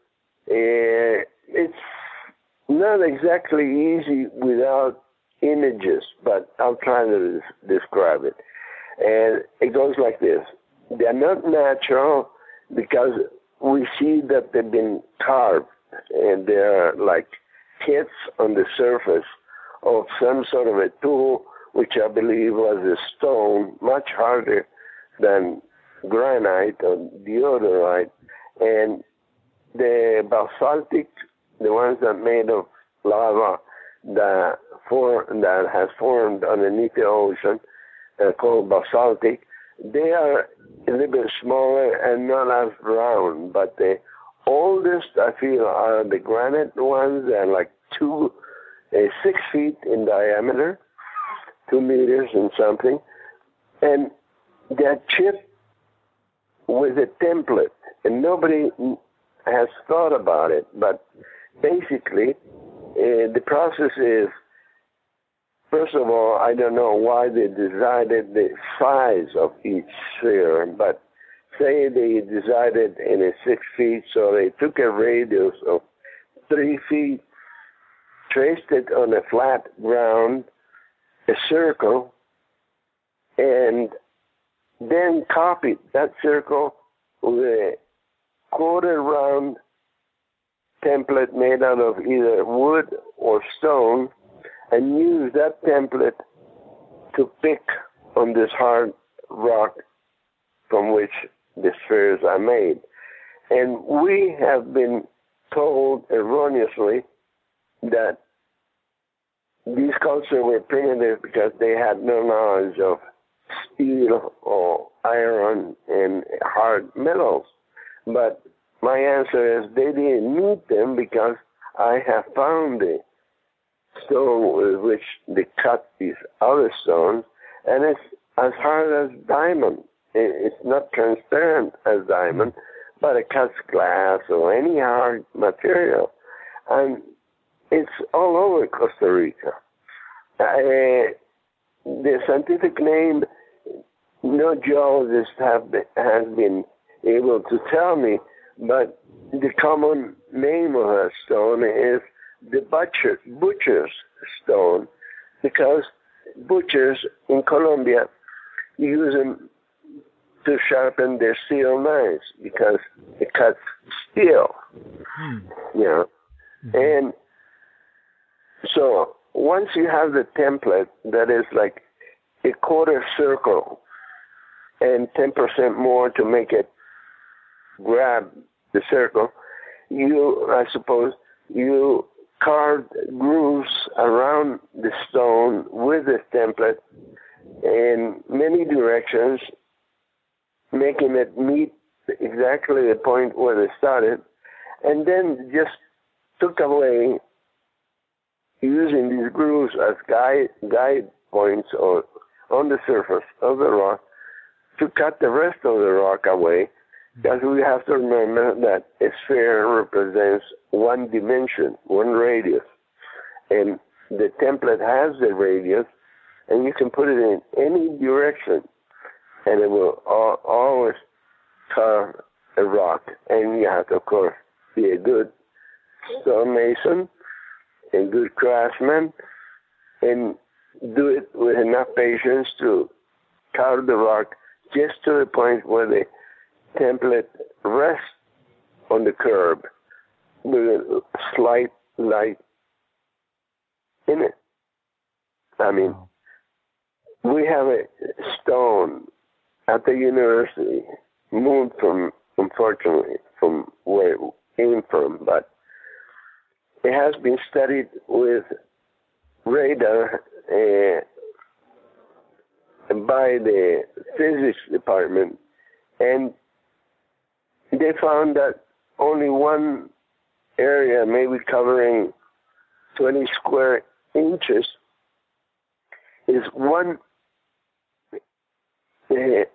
It's not exactly easy without images, but I'll try to describe it. And it goes like this. They're not natural because we see that they've been carved, and they're like hits on the surface of some sort of a tool, which I believe was a stone, much harder than granite or diorite. And the basaltic, the ones that made of lava that has formed underneath the ocean, called basaltic, they are a little bit smaller and not as round, but the oldest, I feel, are the granite ones. They're like 6 feet in diameter, 2 meters and something, and they're chipped with a template, and nobody has thought about it, but basically the process is, first of all, I don't know why they decided the size of each sphere, but say they decided in a 6 feet, so they took a radius of 3 feet, traced it on a flat ground, a circle, and then copied that circle with a quarter round template made out of either wood or stone, and use that template to pick on this hard rock from which the spheres are made. And we have been told erroneously that these cultures were primitive because they had no knowledge of steel or iron and hard metals. But my answer is they didn't need them because I have found the stone with which they cut these other stones, and it's as hard as diamond. It's not transparent as diamond, but it cuts glass or any hard material. And it's all over Costa Rica. The scientific name, no geologist has been able to tell me, but the common name of that stone is the butcher's stone, because butchers in Colombia use them to sharpen their steel knives because it cuts steel, you know. And so once you have the template that is like a quarter circle and 10% more to make it grab the circle, you carved grooves around the stone with this template in many directions, making it meet exactly the point where they started, and then just took away, using these grooves as guide points or on the surface of the rock, to cut the rest of the rock away, because we have to remember that a sphere represents one dimension, one radius, and the template has the radius, and you can put it in any direction, and it will always carve a rock. And you have to, of course, be a good stonemason, a good craftsman, and do it with enough patience to carve the rock just to the point where the template rests on the curb with a slight light in it. I mean, we have a stone at the university, moved from, unfortunately, from where it came from, but it has been studied with radar by the physics department, and they found that only one area, maybe covering 20 square inches, is 1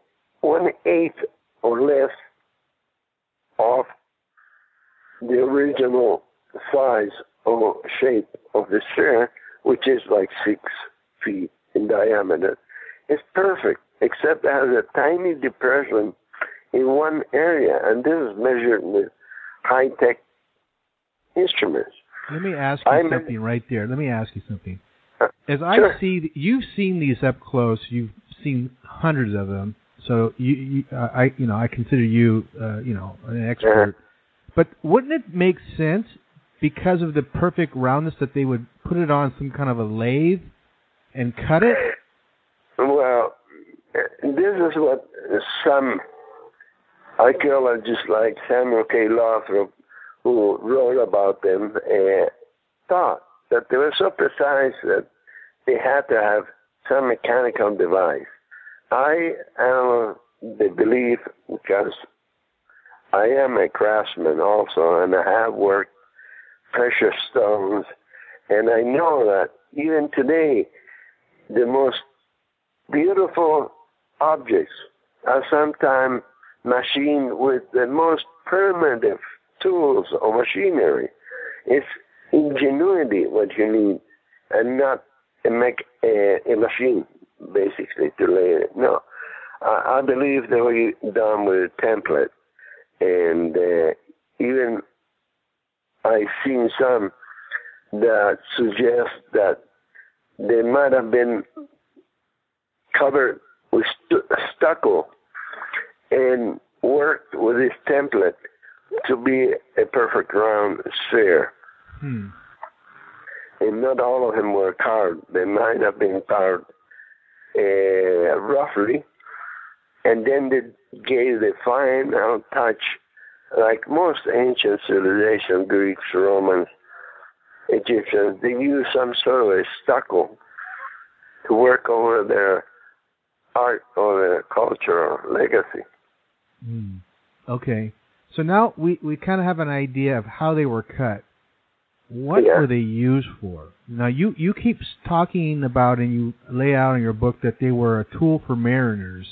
1/8 or less of the original size or shape of the sphere, which is like 6 feet in diameter. It's perfect, except it has a tiny depression in one area, and this is measured with high-tech instruments. Let me ask you something right there. Let me ask you something. As I Sure. see, you've seen these up close. You've seen hundreds of them. So I consider you, an expert. But wouldn't it make sense, because of the perfect roundness, that they would put it on some kind of a lathe and cut it? Well, this is what some archaeologists like Samuel K. Lothrop, who wrote about them, thought that they were so precise that they had to have some mechanical device. I am the belief, because I am a craftsman also, and I have worked precious stones, and I know that even today, the most beautiful objects are sometimes machined with the most primitive tools or machinery. It's ingenuity what you need, and not a machine, basically, to lay it. No, I believe they were done with a template, and even I've seen some that suggest that they might have been covered with stucco and worked with this template to be a perfect round sphere. And not all of them were carved. They might have been carved roughly, and then they gave the final touch, like most ancient civilizations, Greeks, Romans, Egyptians. They used some sort of a stucco to work over their art or their culture or legacy. Okay. So now we kind of have an idea of how they were cut. What were they used for? Now, you keep talking about, and you lay out in your book, that they were a tool for mariners.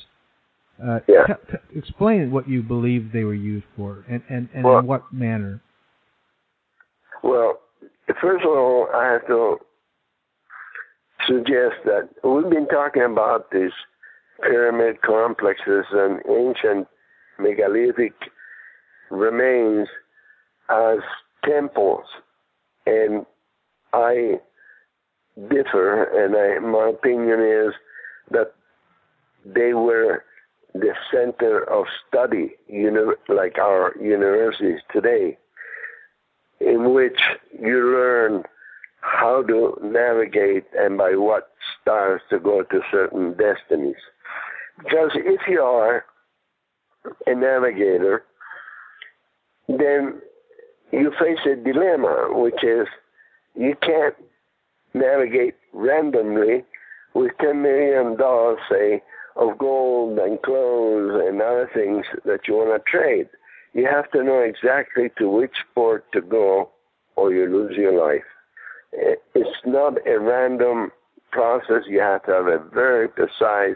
Explain what you believe they were used for, and in what manner. Well, first of all, I have to suggest that we've been talking about these pyramid complexes and ancient megalithic remains as temples, and I differ, and my opinion is that they were the center of study, like our universities today, in which you learn how to navigate and by what stars to go to certain destinies. Because if you are a navigator, then you face a dilemma, which is you can't navigate randomly with $10 million, say, of gold and clothes and other things that you want to trade. You have to know exactly to which port to go, or you lose your life. It's not a random process. You have to have a very precise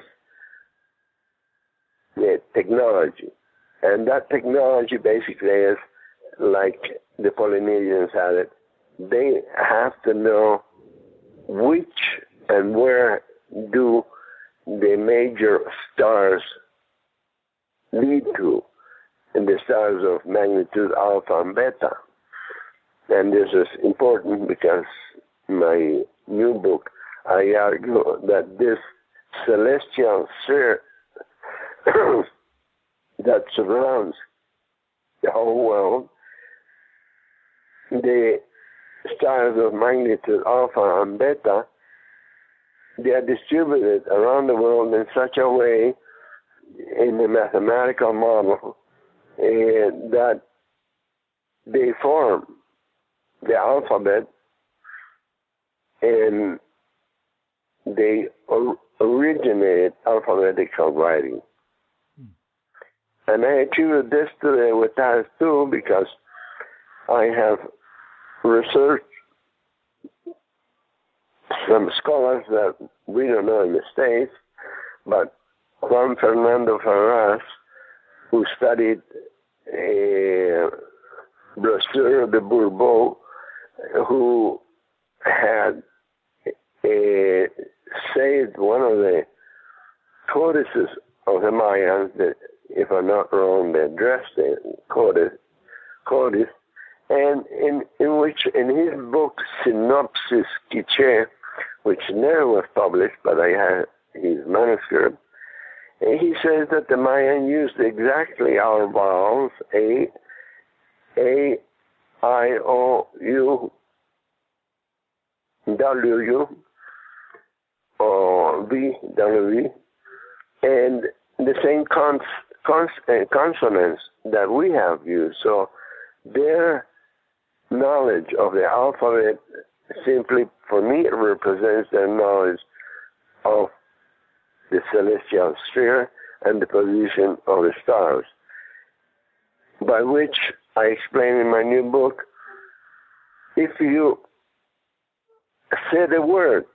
technology. And that technology basically is like the Polynesians had it. They have to know which and where do the major stars lead to, and the stars of magnitude alpha and beta. And this is important because in my new book, I argue that this celestial sphere that surrounds the whole world, the stars of magnitude alpha and beta, they are distributed around the world in such a way, in a mathematical model, that they form the alphabet, and they originate alphabetical writing. And I attribute this to the Wattas too, because I have researched some scholars that we don't know in the States, but Juan Fernando Ferraz, who studied Brasseur de Bourbeau, who had saved one of the codices of the Mayans, that, if I'm not wrong, they addressed the codex, and in his book Synopsis Quiché, which never was published, but I had his manuscript, he says that the Mayan used exactly our vowels A, I, O, U, W, or V, W, and the same consonants that we have used. So their knowledge of the alphabet simply, for me, represents their knowledge of the celestial sphere and the position of the stars, by which I explain in my new book, if you say the word,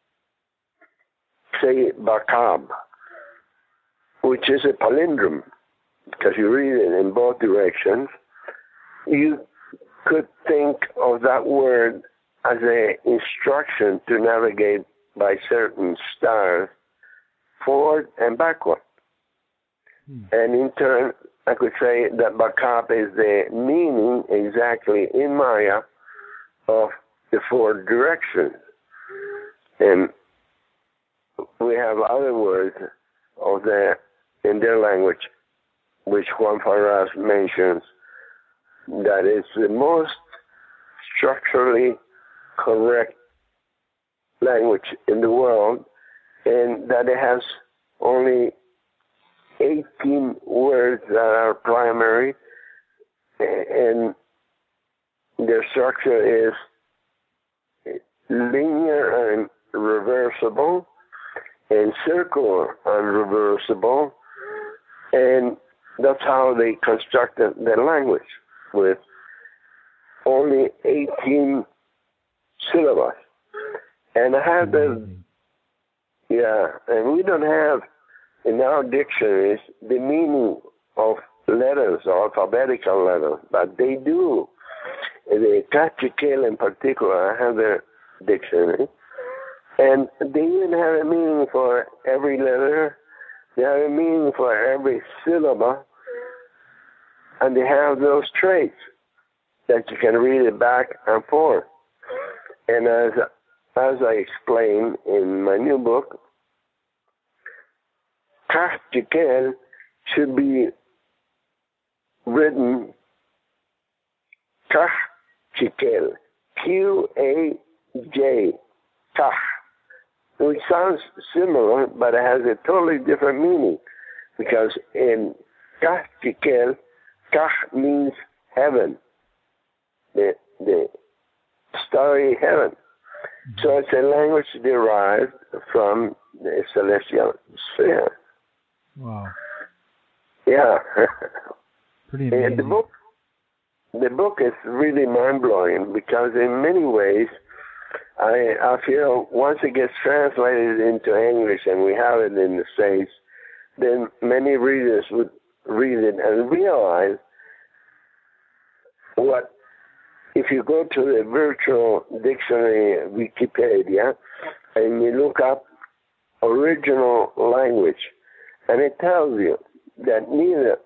say Bakab, which is a palindrome, because you read it in both directions, you could think of that word as an instruction to navigate by certain stars forward and backward. And in turn, I could say that Bakab is the meaning exactly in Maya of the four directions. And we have other words in their language, which Juan Ferraz mentions, that is the most structurally correct language in the world, and that it has only 18 words that are primary, and their structure is linear and reversible, and circular and reversible, and that's how they constructed their language, with only 18 syllables. And I have and we don't have in our dictionaries the meaning of letters, or alphabetical letters, but they do. The Cachiquel in particular, I have their dictionary, and they even have a meaning for every letter, they have a meaning for every syllable, and they have those traits that you can read it back and forth. And as I explain in my new book, Cachiquel should be written Cachiquel, Q-A-J, Kach, which sounds similar, but it has a totally different meaning, because in Cachiquel, Kach means heaven, the starry heaven. So it's a language derived from the celestial sphere. Wow. Yeah. Pretty amazing. And the book is really mind-blowing, because in many ways, I feel once it gets translated into English and we have it in the States, then many readers would read it and realize what, if you go to the virtual dictionary Wikipedia and you look up original language, and it tells you that neither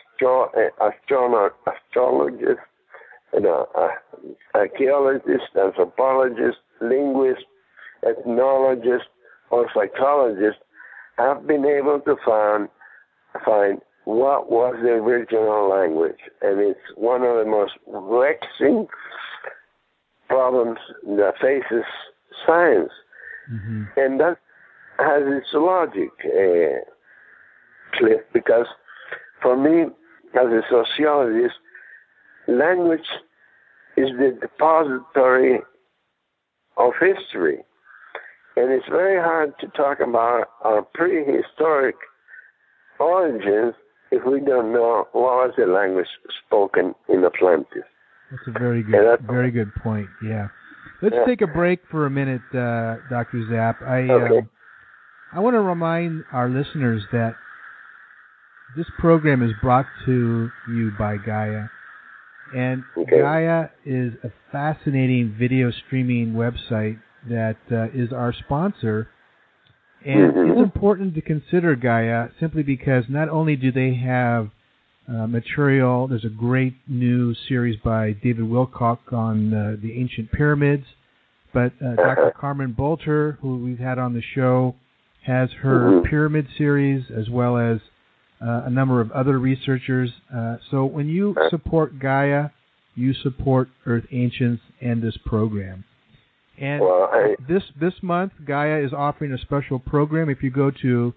astrologists, archaeologists, anthropologists, linguists, ethnologists, or psychologists have been able to find what was the original language. And it's one of the most vexing problems that faces science. Mm-hmm. And that has its logic, Cliff, because for me, as a sociologist, language is the depository of history. And it's very hard to talk about our prehistoric origins if we don't know what was the language spoken in Atlantis. That's a very good point, yeah. Let's take a break for a minute, Dr. Zapp. I want to remind our listeners that this program is brought to you by Gaia. And Gaia is a fascinating video streaming website that is our sponsor. And it's important to consider Gaia simply because not only do they have material, there's a great new series by David Wilcock on the ancient pyramids, but Dr. Carmen Bolter, who we've had on the show, has her pyramid series as well as a number of other researchers. So when you support Gaia, you support Earth Ancients and this program. And this month, Gaia is offering a special program. If you go to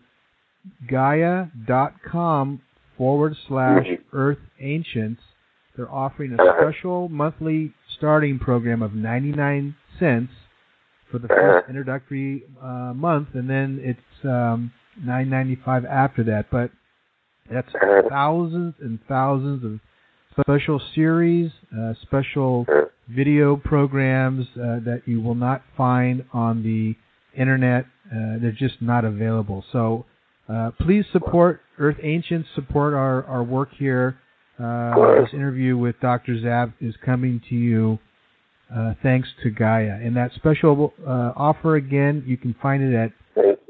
Gaia.com/Earth Ancients, they're offering a special monthly starting program of 99 cents for the first introductory month, and then it's $9.95 after that. But that's thousands and thousands of special series, special video programs that you will not find on the internet. They're just not available. So please support Earth Ancients, support our work here. This interview with Dr. Zab is coming to you thanks to Gaia. And that special offer, again, you can find it at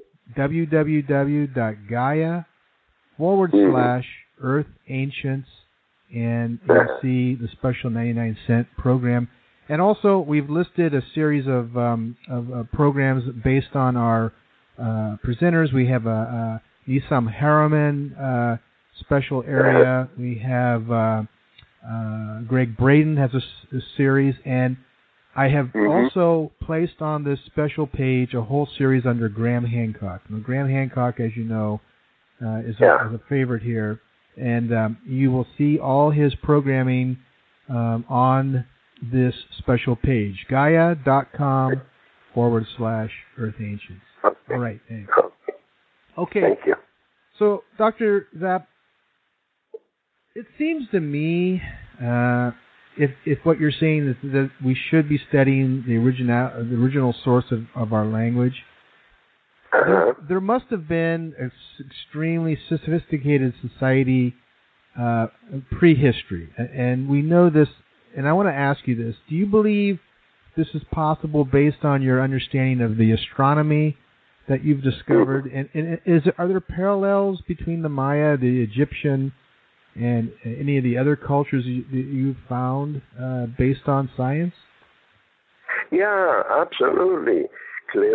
www.gaia.com/Earth Ancients, and you'll see the special 99-cent program. And also, we've listed a series of programs based on our presenters. We have a Nisam Harriman special area. We have Greg Braden has a series, and I have also placed on this special page a whole series under Graham Hancock. Now, Graham Hancock, as you know, is a favorite here, and you will see all his programming on this special page, Gaia.com/Earth Ancients. All right, thanks. Okay. Thank you. So, Dr. Zapp, it seems to me, if what you're saying is that we should be studying the original source of our language, there must have been an extremely sophisticated society prehistory, and we know this. And I want to ask you this: do you believe this is possible based on your understanding of the astronomy that you've discovered? And are there parallels between the Maya, the Egyptian, and any of the other cultures you've found based on science? Yeah, absolutely, Cliff.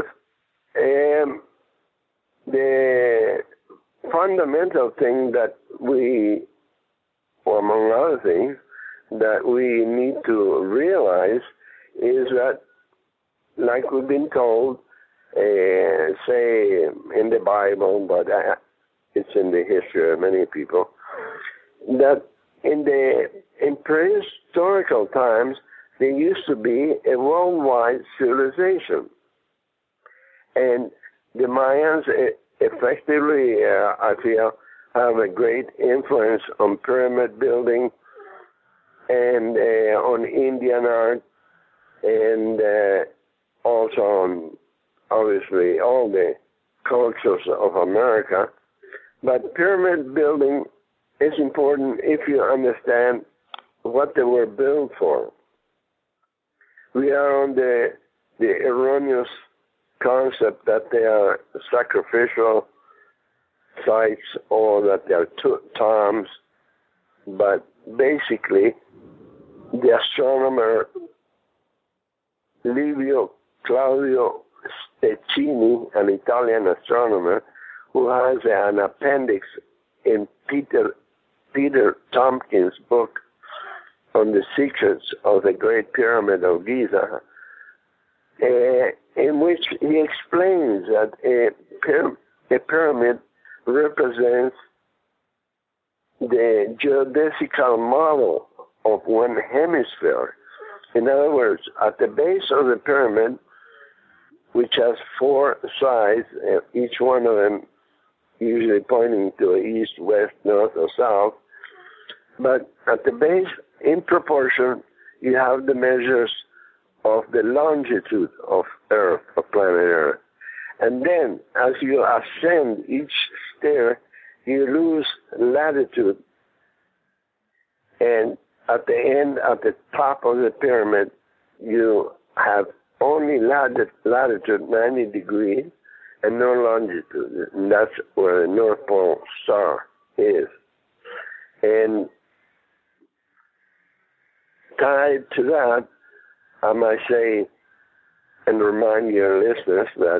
The fundamental thing that we, or among other things, that we need to realize is that, like we've been told, say in the Bible, but it's in the history of many people, that in prehistorical times there used to be a worldwide civilization, and the Mayans effectively, I feel, have a great influence on pyramid building and on Indian art, and also on, obviously, all the cultures of America. But pyramid building is important if you understand what they were built for. We are on the erroneous concept that they are sacrificial sites or that they are tombs, but basically the astronomer Livio Claudio Stecchini, an Italian astronomer, who has an appendix in Peter Tompkins' book on the secrets of the Great Pyramid of Giza, in which he explains that a pyramid represents the geodesical model of one hemisphere. In other words, at the base of the pyramid, which has four sides, each one of them usually pointing to east, west, north, or south, but at the base, in proportion, you have the measures of the longitude of Earth, of planet Earth. And then, as you ascend each stair, you lose latitude. And at the end, at the top of the pyramid, you have only latitude 90 degrees and no longitude. And that's where the North Pole Star is. And tied to that, I might say and remind your listeners that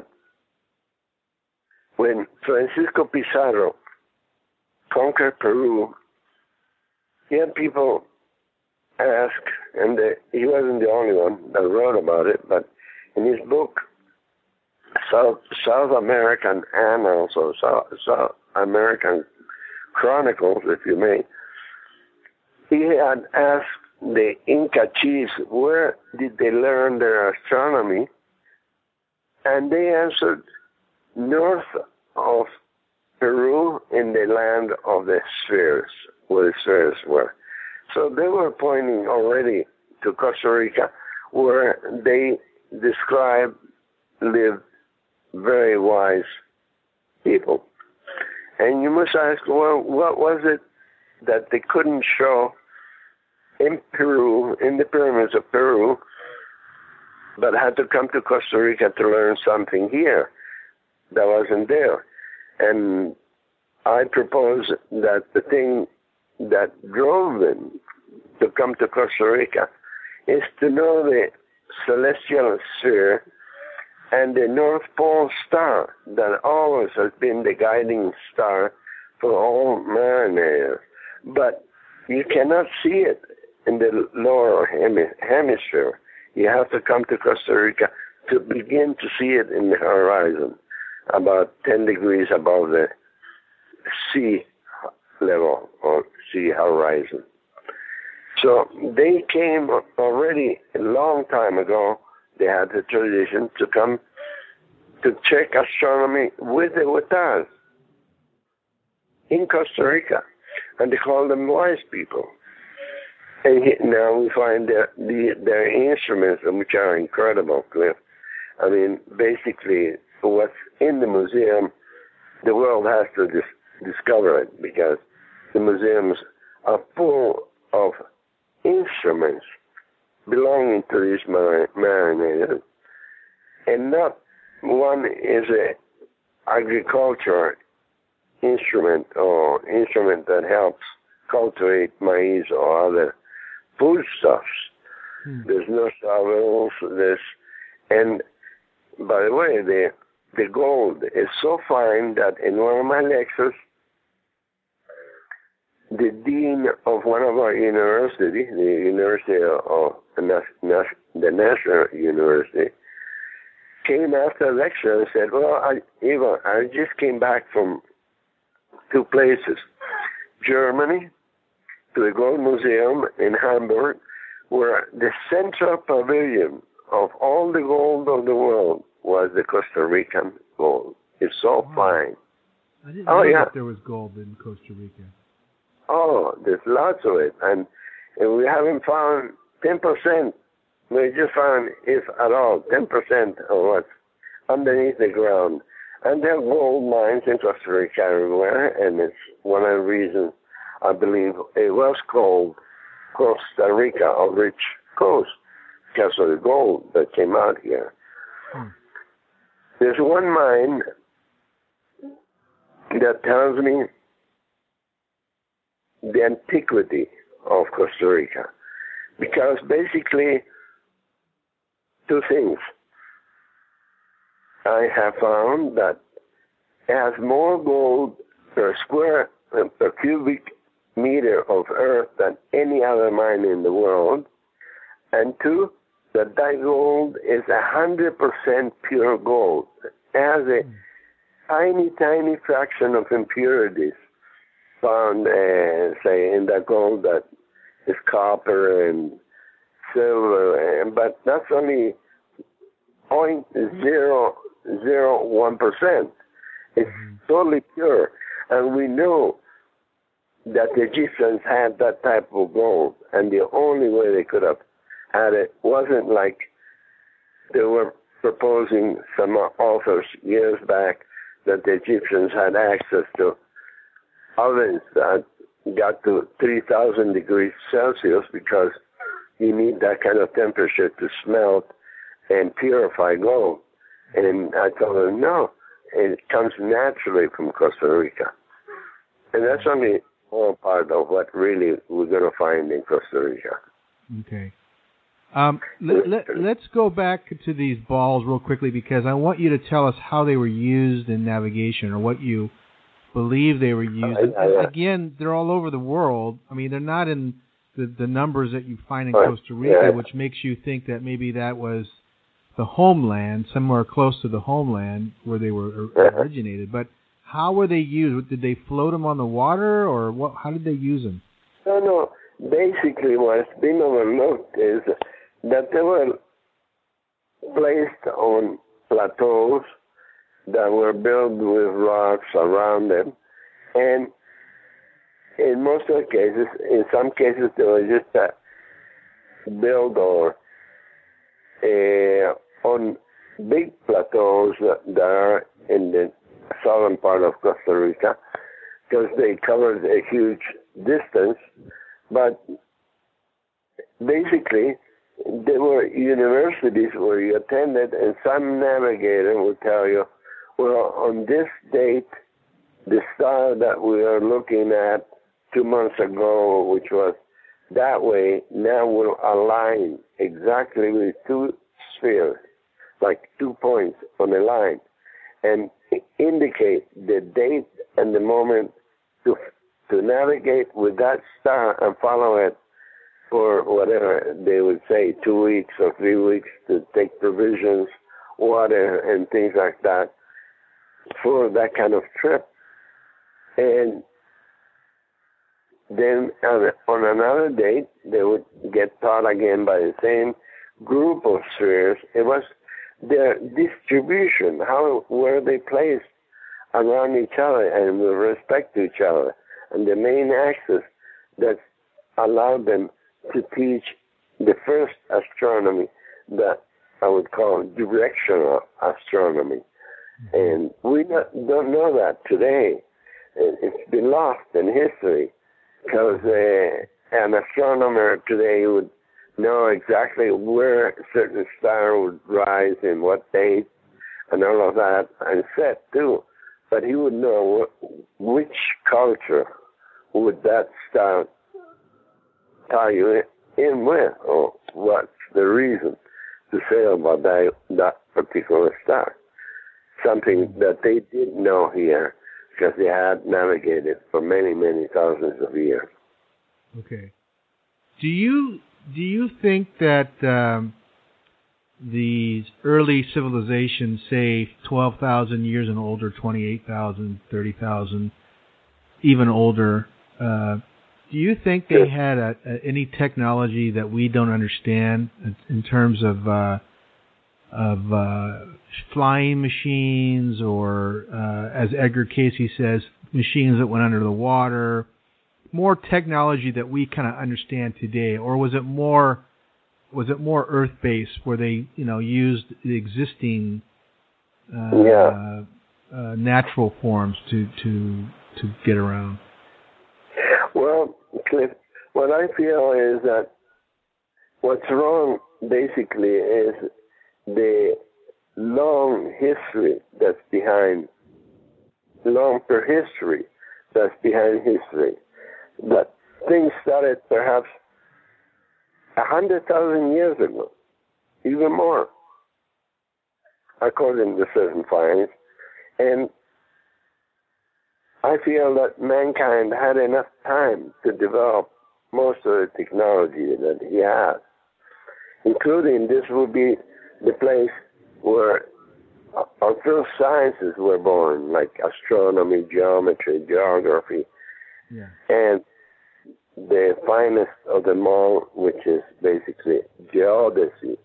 when Francisco Pizarro conquered Peru, he had people ask, and he wasn't the only one that wrote about it, but in his book, South American Annals, or South American Chronicles, if you may, he had asked the Inca chiefs where did they learn their astronomy, and they answered north of Peru in the land of the spheres, where the spheres were. So they were pointing already to Costa Rica, where they described lived very wise people. And you must ask, well, what was it that they couldn't show in Peru, in the pyramids of Peru, but had to come to Costa Rica to learn something here that wasn't there? And I propose that the thing that drove them to come to Costa Rica is to know the celestial sphere and the North Pole Star that always has been the guiding star for all mariners. But you cannot see it in the lower hemisphere. You have to come to Costa Rica to begin to see it in the horizon, about 10 degrees above the sea level or sea horizon. So they came already a long time ago. They had the tradition to come to check astronomy with us in Costa Rica, and they call them wise people. And now we find their instruments, which are incredible, Cliff. I mean, basically, what's in the museum, the world has to discover it, because the museums are full of instruments belonging to these mariners, and not one is a agriculture instrument or instrument that helps cultivate maize or other foodstuffs. There's no shovels. And by the way, the gold is so fine that in one of my lectures, the dean of one of our universities, the University of the National University, came after the lecture and said, well, I just came back from two places, Germany, to the Gold Museum in Hamburg, where the central pavilion of all the gold of the world was the Costa Rican gold. It's so fine. I didn't know that there was gold in Costa Rica. Oh, there's lots of it. And we haven't found 10%. We just found, if at all, 10% of what's underneath the ground. And there are gold mines in Costa Rica everywhere, and it's one of the reasons I believe it was called Costa Rica, a rich coast, because of the gold that came out here. There's one mine that tells me the antiquity of Costa Rica, because basically two things. I have found that it has more gold per cubic meter of earth than any other mine in the world, and two, that gold is 100% pure gold. It has a tiny fraction of impurities found, say, in that gold that is copper and silver, but that's only 0.001%. It's totally pure, and we know that the Egyptians had that type of gold, and the only way they could have had it wasn't like they were proposing some authors years back that the Egyptians had access to ovens that got to 3,000 degrees Celsius because you need that kind of temperature to smelt and purify gold. And I told them, no, it comes naturally from Costa Rica. And that's only one part of what really we're going to find in Costa Rica. Okay. Let's go back to these balls real quickly, because I want you to tell us how they were used in navigation, or what you believe they were used. Again, they're all over the world. I mean, they're not in the numbers that you find in Costa Rica, which makes you think that maybe that was the homeland, somewhere close to the homeland where they were originated. But how were they used? Did they float them on the water, or what? How did they use them? No. Basically, what's been overlooked is that they were placed on plateaus that were built with rocks around them, and in most of the cases, in some cases, they were just built on big plateaus that are in the southern part of Costa Rica, because they covered a huge distance. But basically, there were universities where you attended, and some navigator would tell you, well, on this date, the star that we are looking at 2 months ago, which was that way, now will align exactly with two spheres, like 2 points on a line, and indicate the date and the moment to navigate with that star and follow it for whatever they would say, 2 weeks or 3 weeks, to take provisions, water, and things like that for that kind of trip. And then on another date, they would get taught again by the same group of spheres. It was their distribution, how were they placed around each other and with respect to each other, and the main axis that allowed them to teach the first astronomy that I would call directional astronomy. And we don't know that today. It's been lost in history, because an astronomer today would know exactly where a certain star would rise and what date and all of that, and set too. But he would know which culture would that star tie you in with, or what's the reason to say about that particular star. Something that they didn't know here, because they had navigated for many, many thousands of years. Okay. Do you think that these early civilizations, say 12,000 years and older, 28,000, 30,000, even older, do you think they had any technology that we don't understand in terms of flying machines, or as Edgar Casey says, machines that went under the water, more technology that we kind of understand today? Or was it more earth-based, where they used the existing natural forms to get around? Well, Cliff, what I feel is that what's wrong basically is the long history that's behind history. That things started perhaps 100,000 years ago, even more, according to certain finds. And I feel that mankind had enough time to develop most of the technology that he has, including this would be the place where our first sciences were born, like astronomy, geometry, geography, and the finest of them all, which is basically geodesy.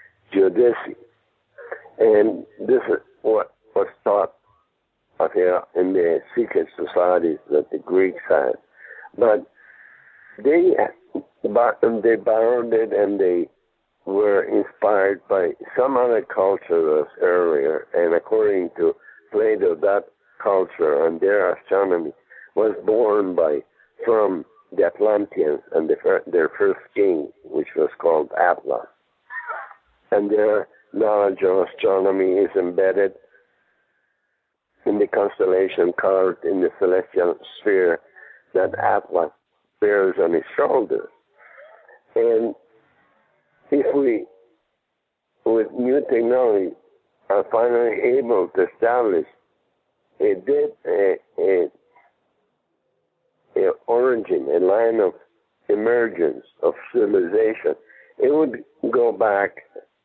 And this is what was taught out here in the secret societies that the Greeks had. But they borrowed it and they were inspired by some other culture that was earlier, and according to Plato, that culture and their astronomy was born from the Atlanteans and their first king, which was called Atlas. And their knowledge of astronomy is embedded in the constellation carved in the celestial sphere that Atlas bears on his shoulders. And if we, with new technology, are finally able to establish a origin, a line of emergence of civilization, it would go back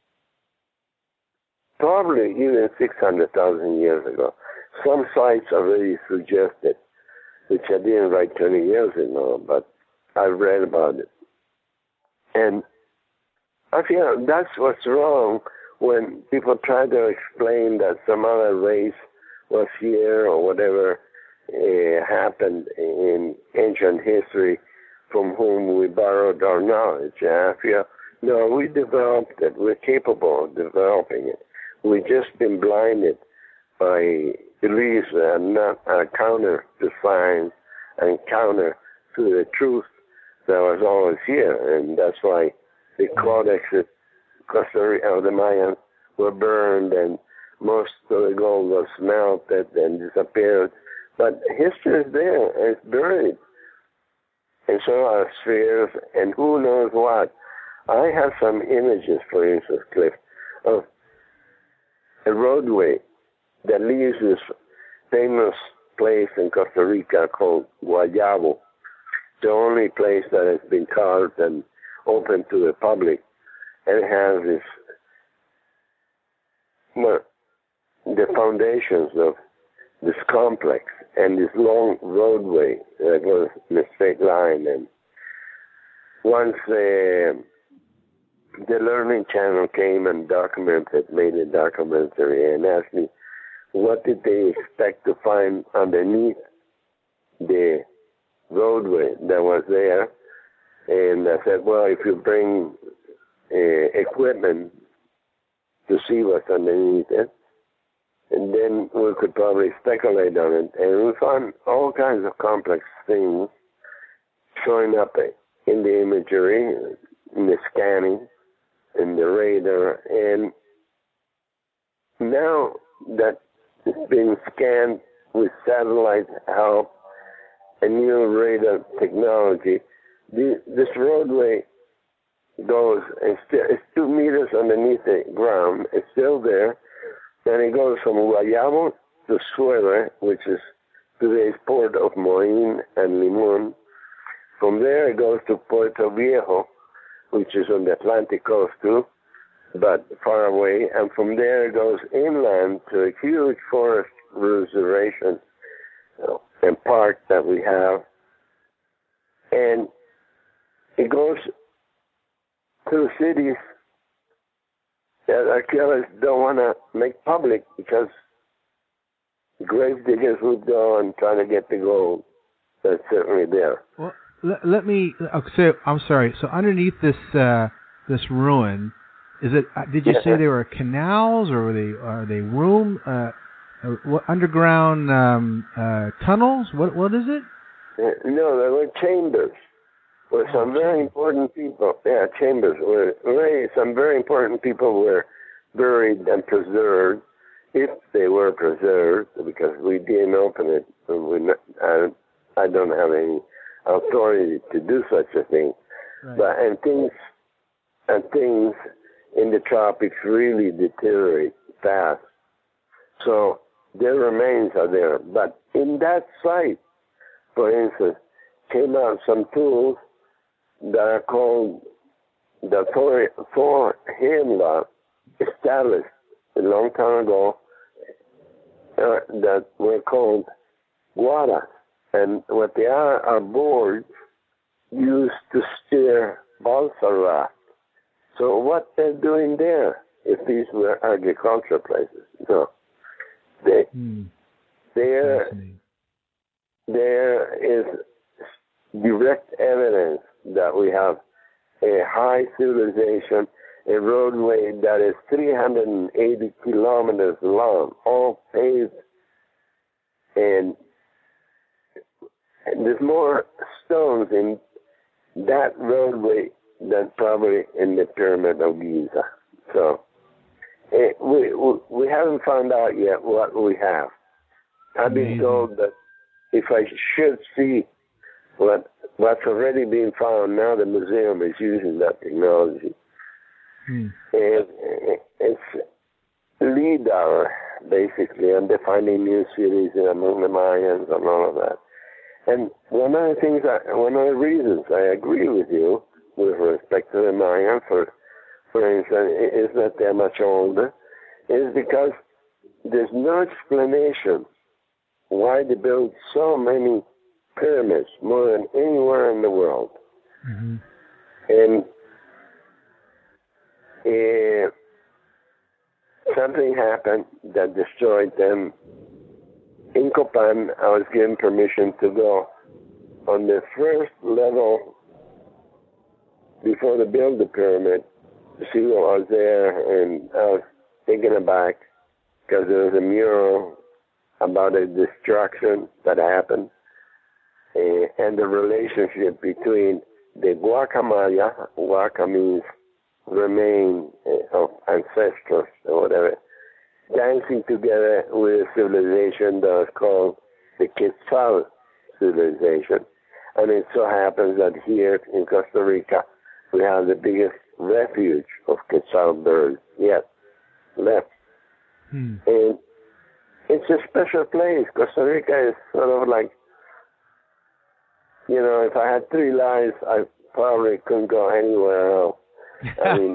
probably even 600,000 years ago. Some sites already suggested, which I didn't write 20 years ago, but I've read about it. And I feel that's what's wrong when people try to explain that some other race was here or whatever happened in ancient history from whom we borrowed our knowledge. I feel, no, we developed it. We're capable of developing it. We've just been blinded by beliefs that are counter to science and counter to the truth that was always here. And that's why the codexes of the Mayans were burned and most of the gold was melted and disappeared. But history is there, it's buried. And so are spheres and who knows what. I have some images, for instance, Cliff, of a roadway that leaves this famous place in Costa Rica called Guayabo, the only place that has been carved and open to the public, and it has the foundations of this complex and this long roadway that goes in a straight line. And once the Learning Channel came and made a documentary and asked me what did they expect to find underneath the roadway that was there. And I said, well, if you bring equipment to see what's underneath it, and then we could probably speculate on it. And we found all kinds of complex things showing up in the imagery, in the scanning, in the radar. And now that it's been scanned with satellite help and new radar technology, this roadway goes, it's 2 meters underneath the ground. It's still there. And it goes from Guayabo to Sueve, which is today's port of Moín and Limón. From there it goes to Puerto Viejo, which is on the Atlantic coast too, but far away. And from there it goes inland to a huge forest reservation and park that we have. And it goes to cities that archaeologists don't want to make public because grave diggers would go and try to get the gold that's certainly there. Well, let me say, I'm sorry. So underneath this ruin, is it? Did you say there were canals, or are they underground tunnels? What is it? No, there were chambers where some very important people. Yeah, chambers where some very important people were buried and preserved, if they were preserved, because we didn't open it. I don't have any authority to do such a thing. Right. But things in the tropics really deteriorate fast. So their remains are there. But in that site, for instance, came out some tools that are called the Thor Heimla, established a long time ago, that were called guaras. And what they are boards used to steer balsa raft. So what they're doing there, if these were agricultural places? No. There is direct evidence that we have a high civilization, a a roadway that is 380 kilometers long, all paved, and there's more stones in that roadway than probably in the Pyramid of Giza. So we haven't found out yet what we have. I've been told that if I should see what's already been found, now the museum is using that technology. And it's LIDAR, basically, and they're finding new cities among the Mayans and all of that. And one of the reasons I agree with you with respect to the Mayans, for instance, is that they're much older, is because there's no explanation why they built so many pyramids, more than anywhere in the world. And something happened that destroyed them. In Copan, I was given permission to go on the first level before they built the pyramid to see what was there, and I was taken aback because there was a mural about a destruction that happened and the relationship between the Guacamaya, Guaca means remain of ancestors or whatever, dancing together with a civilization that was called the Quetzal civilization. And it so happens that here in Costa Rica, we have the biggest refuge of Quetzal birds yet left. And it's a special place. Costa Rica is sort of like, if I had 3 lives, I probably couldn't go anywhere else. I mean,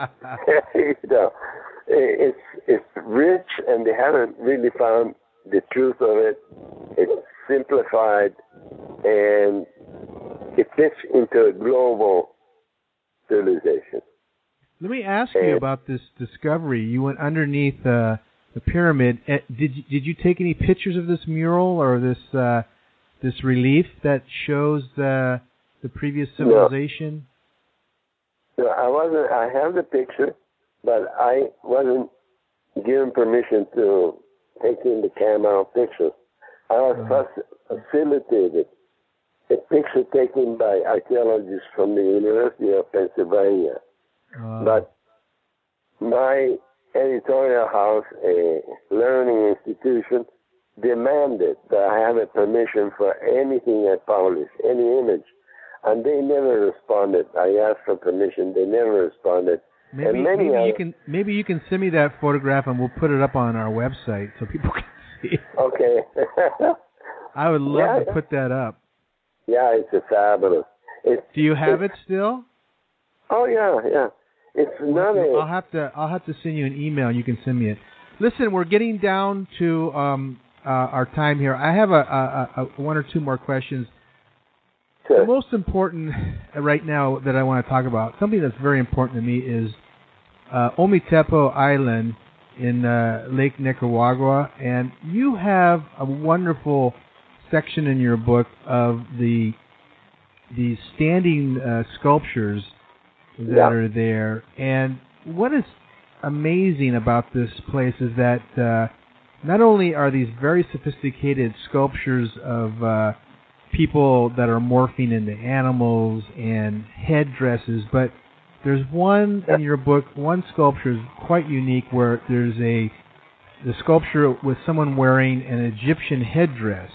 it's rich, and they haven't really found the truth of it. It's simplified, and it fits into a global civilization. Let me ask you about this discovery. You went underneath the pyramid. Did you take any pictures of this mural or this relief that shows the previous civilization? No, I wasn't. I have the picture, but I wasn't given permission to take in the camera pictures. I was facilitated a picture taken by archaeologists from the University of Pennsylvania. But my editorial house, a learning institution, demanded that I have a permission for anything I publish, any image. And they never responded. I asked for permission. They never responded. Maybe you can send me that photograph, and we'll put it up on our website so people can see it. Okay. I would love to put that up. Yeah, it's fabulous. Do you have it still? Oh yeah. It's not I'll have to send you an email, and you can send me it. Listen, we're getting down to our time here. I have a 1 or 2 more questions. Sure. The most important right now that I want to talk about, something that's very important to me, is Ometepe Island in Lake Nicaragua, and you have a wonderful section in your book of the standing sculptures that are there. And what is amazing about this place is that not only are these very sophisticated sculptures of people that are morphing into animals and headdresses, but there's one in your book, one sculpture is quite unique, where there's the sculpture with someone wearing an Egyptian headdress.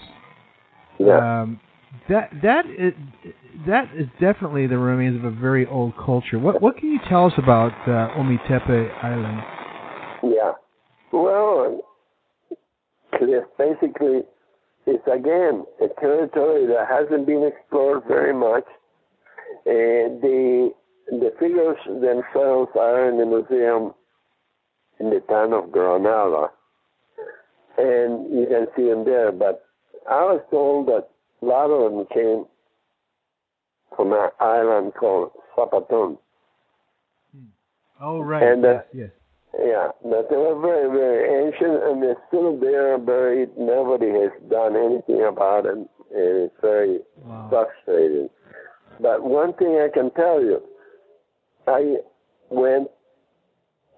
That is definitely the remains of a very old culture. What can you tell us about Ometepe Island? Yeah. Well, basically, it's again a territory that hasn't been explored very much. And the figures themselves are in the museum in the town of Granada, and you can see them there. But I was told that a lot of them came from an island called Zapopan. Oh, right. And yes. Yeah, but they were very, very ancient, and they're still there buried. Nobody has done anything about them, and it's very frustrating. But one thing I can tell you, I went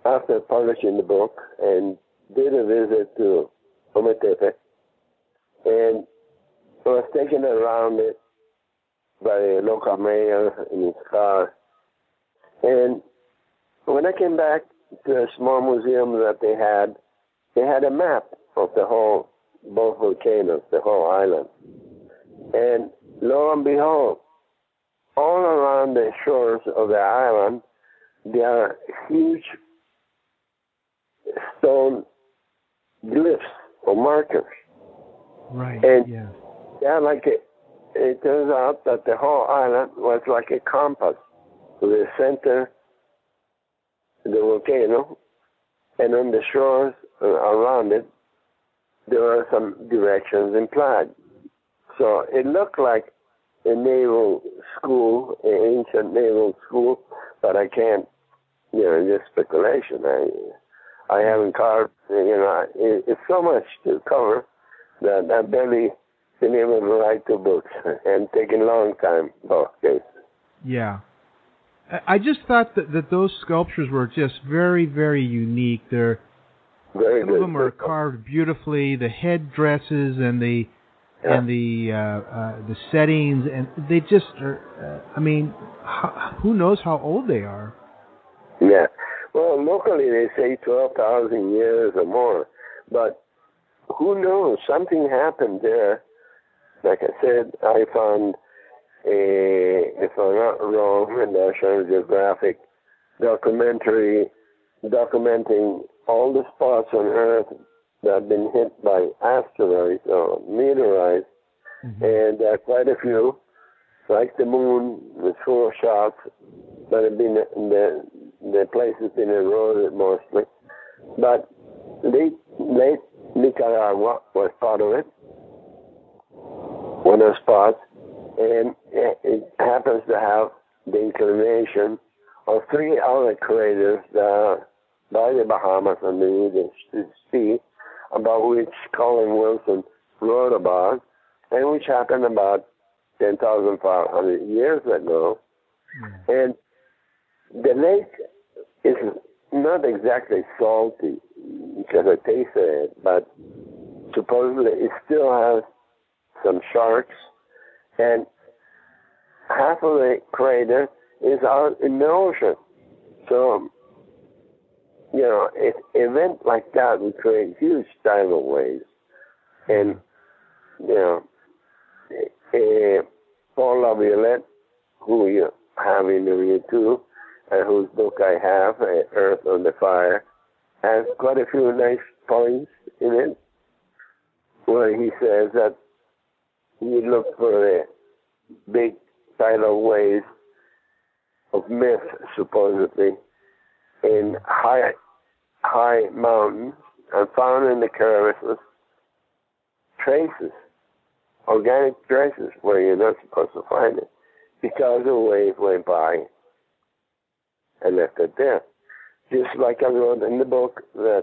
after publishing the book and did a visit to Ometepe, and was taken around it by a local mayor in his car. And when I came back to a small museum that they had a map of both volcanoes, the whole island. And lo and behold, all around the shores of the island, there are huge stone glyphs or markers. Right. And yeah. It turns out that the whole island was like a compass. To the center, the volcano, and on the shores around it, there were some directions implied. So it looked like a naval school, an ancient naval school, but I can't, just speculation. I haven't carved, it's so much to cover that I've barely been able to write 2 books and taken a long time, both cases. Yeah. I just thought that those sculptures were just very, very unique. They're very some good. of them are carved beautifully. The headdresses and the settings, and they just are. Who knows how old they are? Yeah. Well, locally they say 12,000 years or more, but who knows? Something happened there. Like I said, I found if I'm not wrong, a National Geographic documentary documenting all the spots on Earth that have been hit by asteroids or meteorites, and there are quite a few, like the moon with 4 shots, but have been the place has been eroded mostly. But late Nicaragua was part of it, one of the spots. And it happens to have the inclination of 3 other craters by the Bahamas and the sea, about which Colin Wilson wrote about, and which happened about 10,500 years ago. And the lake is not exactly salty, because I tasted it, but supposedly it still has some sharks. And half of the crater is out in the ocean. So, an event like that would create huge tidal waves. And, Paul LaViolette, who you have interviewed too, and whose book I have, Earth on the Fire, has quite a few nice points in it, where he says that he looked for the big tidal waves of myth, supposedly, in high mountains, and found in the crevices traces, organic traces, where you're not supposed to find it, because the wave went by and left it there. Just like I wrote in the book that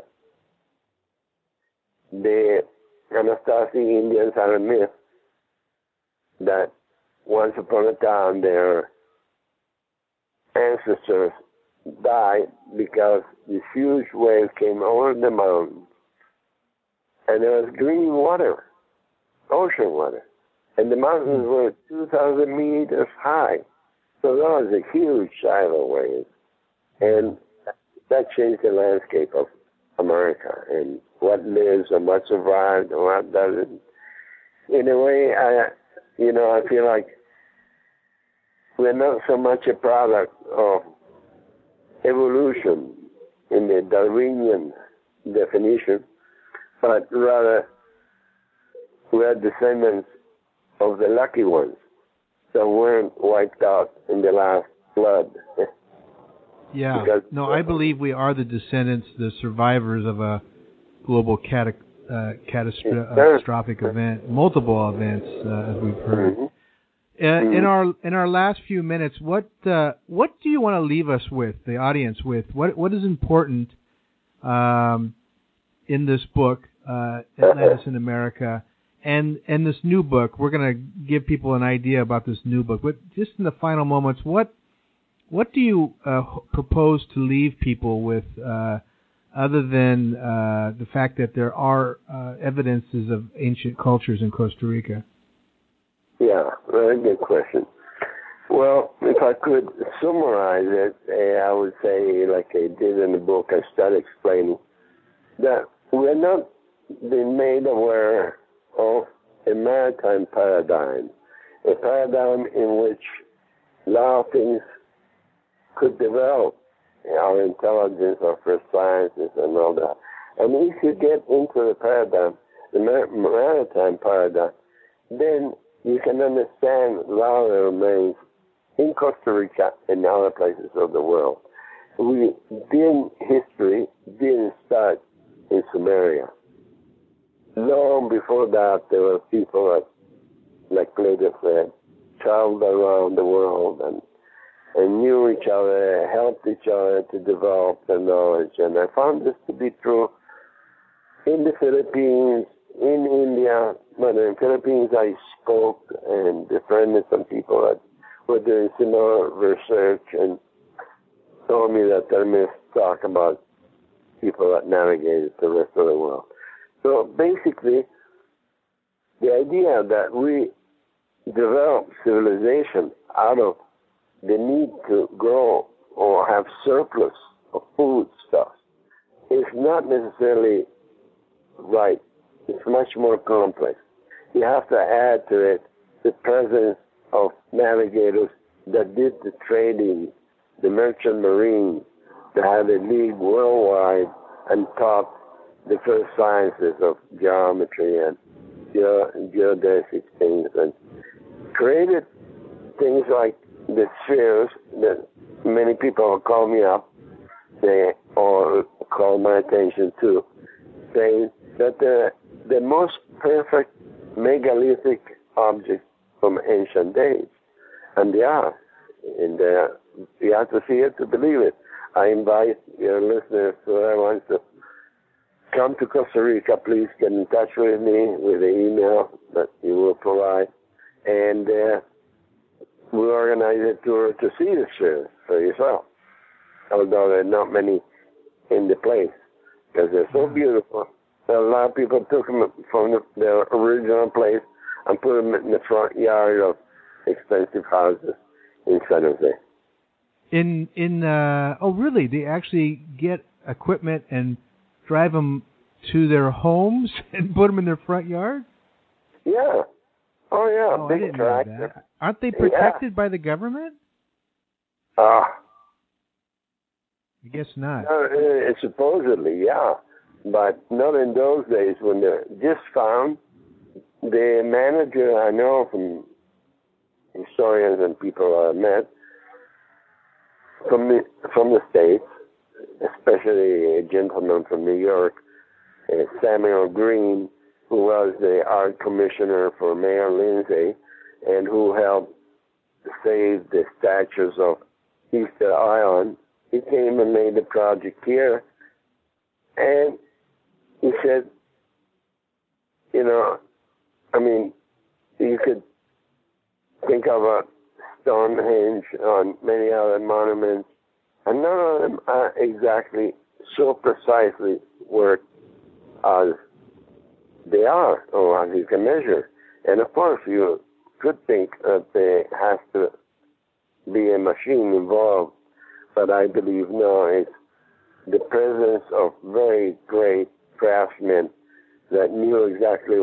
the Anasazi Indians are a myth, that once upon a time their ancestors died because this huge wave came over the mountain, and there was green water, ocean water, and the mountains were 2,000 meters high. So that was a huge tidal wave, and that changed the landscape of America and what lives and what survived and what doesn't. In a way, I feel like we're not so much a product of evolution in the Darwinian definition, but rather we are descendants of the lucky ones that weren't wiped out in the last flood. Yeah. Because, no, I believe we are the descendants, the survivors of a global catastrophic event, multiple events, as we've heard. In our last few minutes, what do you want to leave us with, the audience with? What is important in this book, Atlantis in America, and this new book? We're going to give people an idea about this new book. But just in the final moments, what what do you propose to leave people with, other than the fact that there are evidences of ancient cultures in Costa Rica? Yeah, very good question. Well, if I could summarize it, I would say, like I did in the book, I started explaining that we're not being made aware of a maritime paradigm, a paradigm in which a lot of things could develop, our intelligence, our first sciences, and all that. And if you get into the paradigm, the maritime paradigm, then you can understand a lot of the remains in Costa Rica and other places of the world. History didn't start in Sumeria. Long before that, there were people that, like Plato said, traveled around the world and knew each other, helped each other to develop the knowledge. And I found this to be true in the Philippines, in India. But in the Philippines, I spoke and befriended some people that were doing similar research and told me that there myths talk about people that navigated the rest of the world. So basically, the idea that we develop civilization out of the need to grow or have surplus of food stuff is not necessarily right. It's much more complex. You have to add to it the presence of navigators that did the trading, the merchant marine, that had a league worldwide and taught the first sciences of geometry and geodesic things, and created things like the spheres that many people call me up, or call my attention to, saying that the most perfect megalithic objects from ancient days, and they are. And you have to see it to believe it. I invite your listeners, whoever wants to come to Costa Rica, please get in touch with me with the email that you will provide, and we'll organize a tour to see the spheres for yourself. Although there are not many in the place, because they're so beautiful. A lot of people took them from their original place and put them in the front yard of expensive houses in San Jose. Oh, really? They actually get equipment and drive them to their homes and put them in their front yard? Yeah. Oh, yeah. Oh, big tractor. Aren't they protected by the government? I guess not. Supposedly, yeah. But not in those days when they're just found. The manager I know from historians and people I met from the States, especially a gentleman from New York, Samuel Green, who was the art commissioner for Mayor Lindsay and who helped save the statues of Easter Island. He came and made the project here, and he said, you could think of a Stonehenge on many other monuments, and none of them are exactly so precisely worked as they are, or as you can measure. And of course, you could think that there has to be a machine involved, but I believe no, it's the presence of very great craftsmen that knew exactly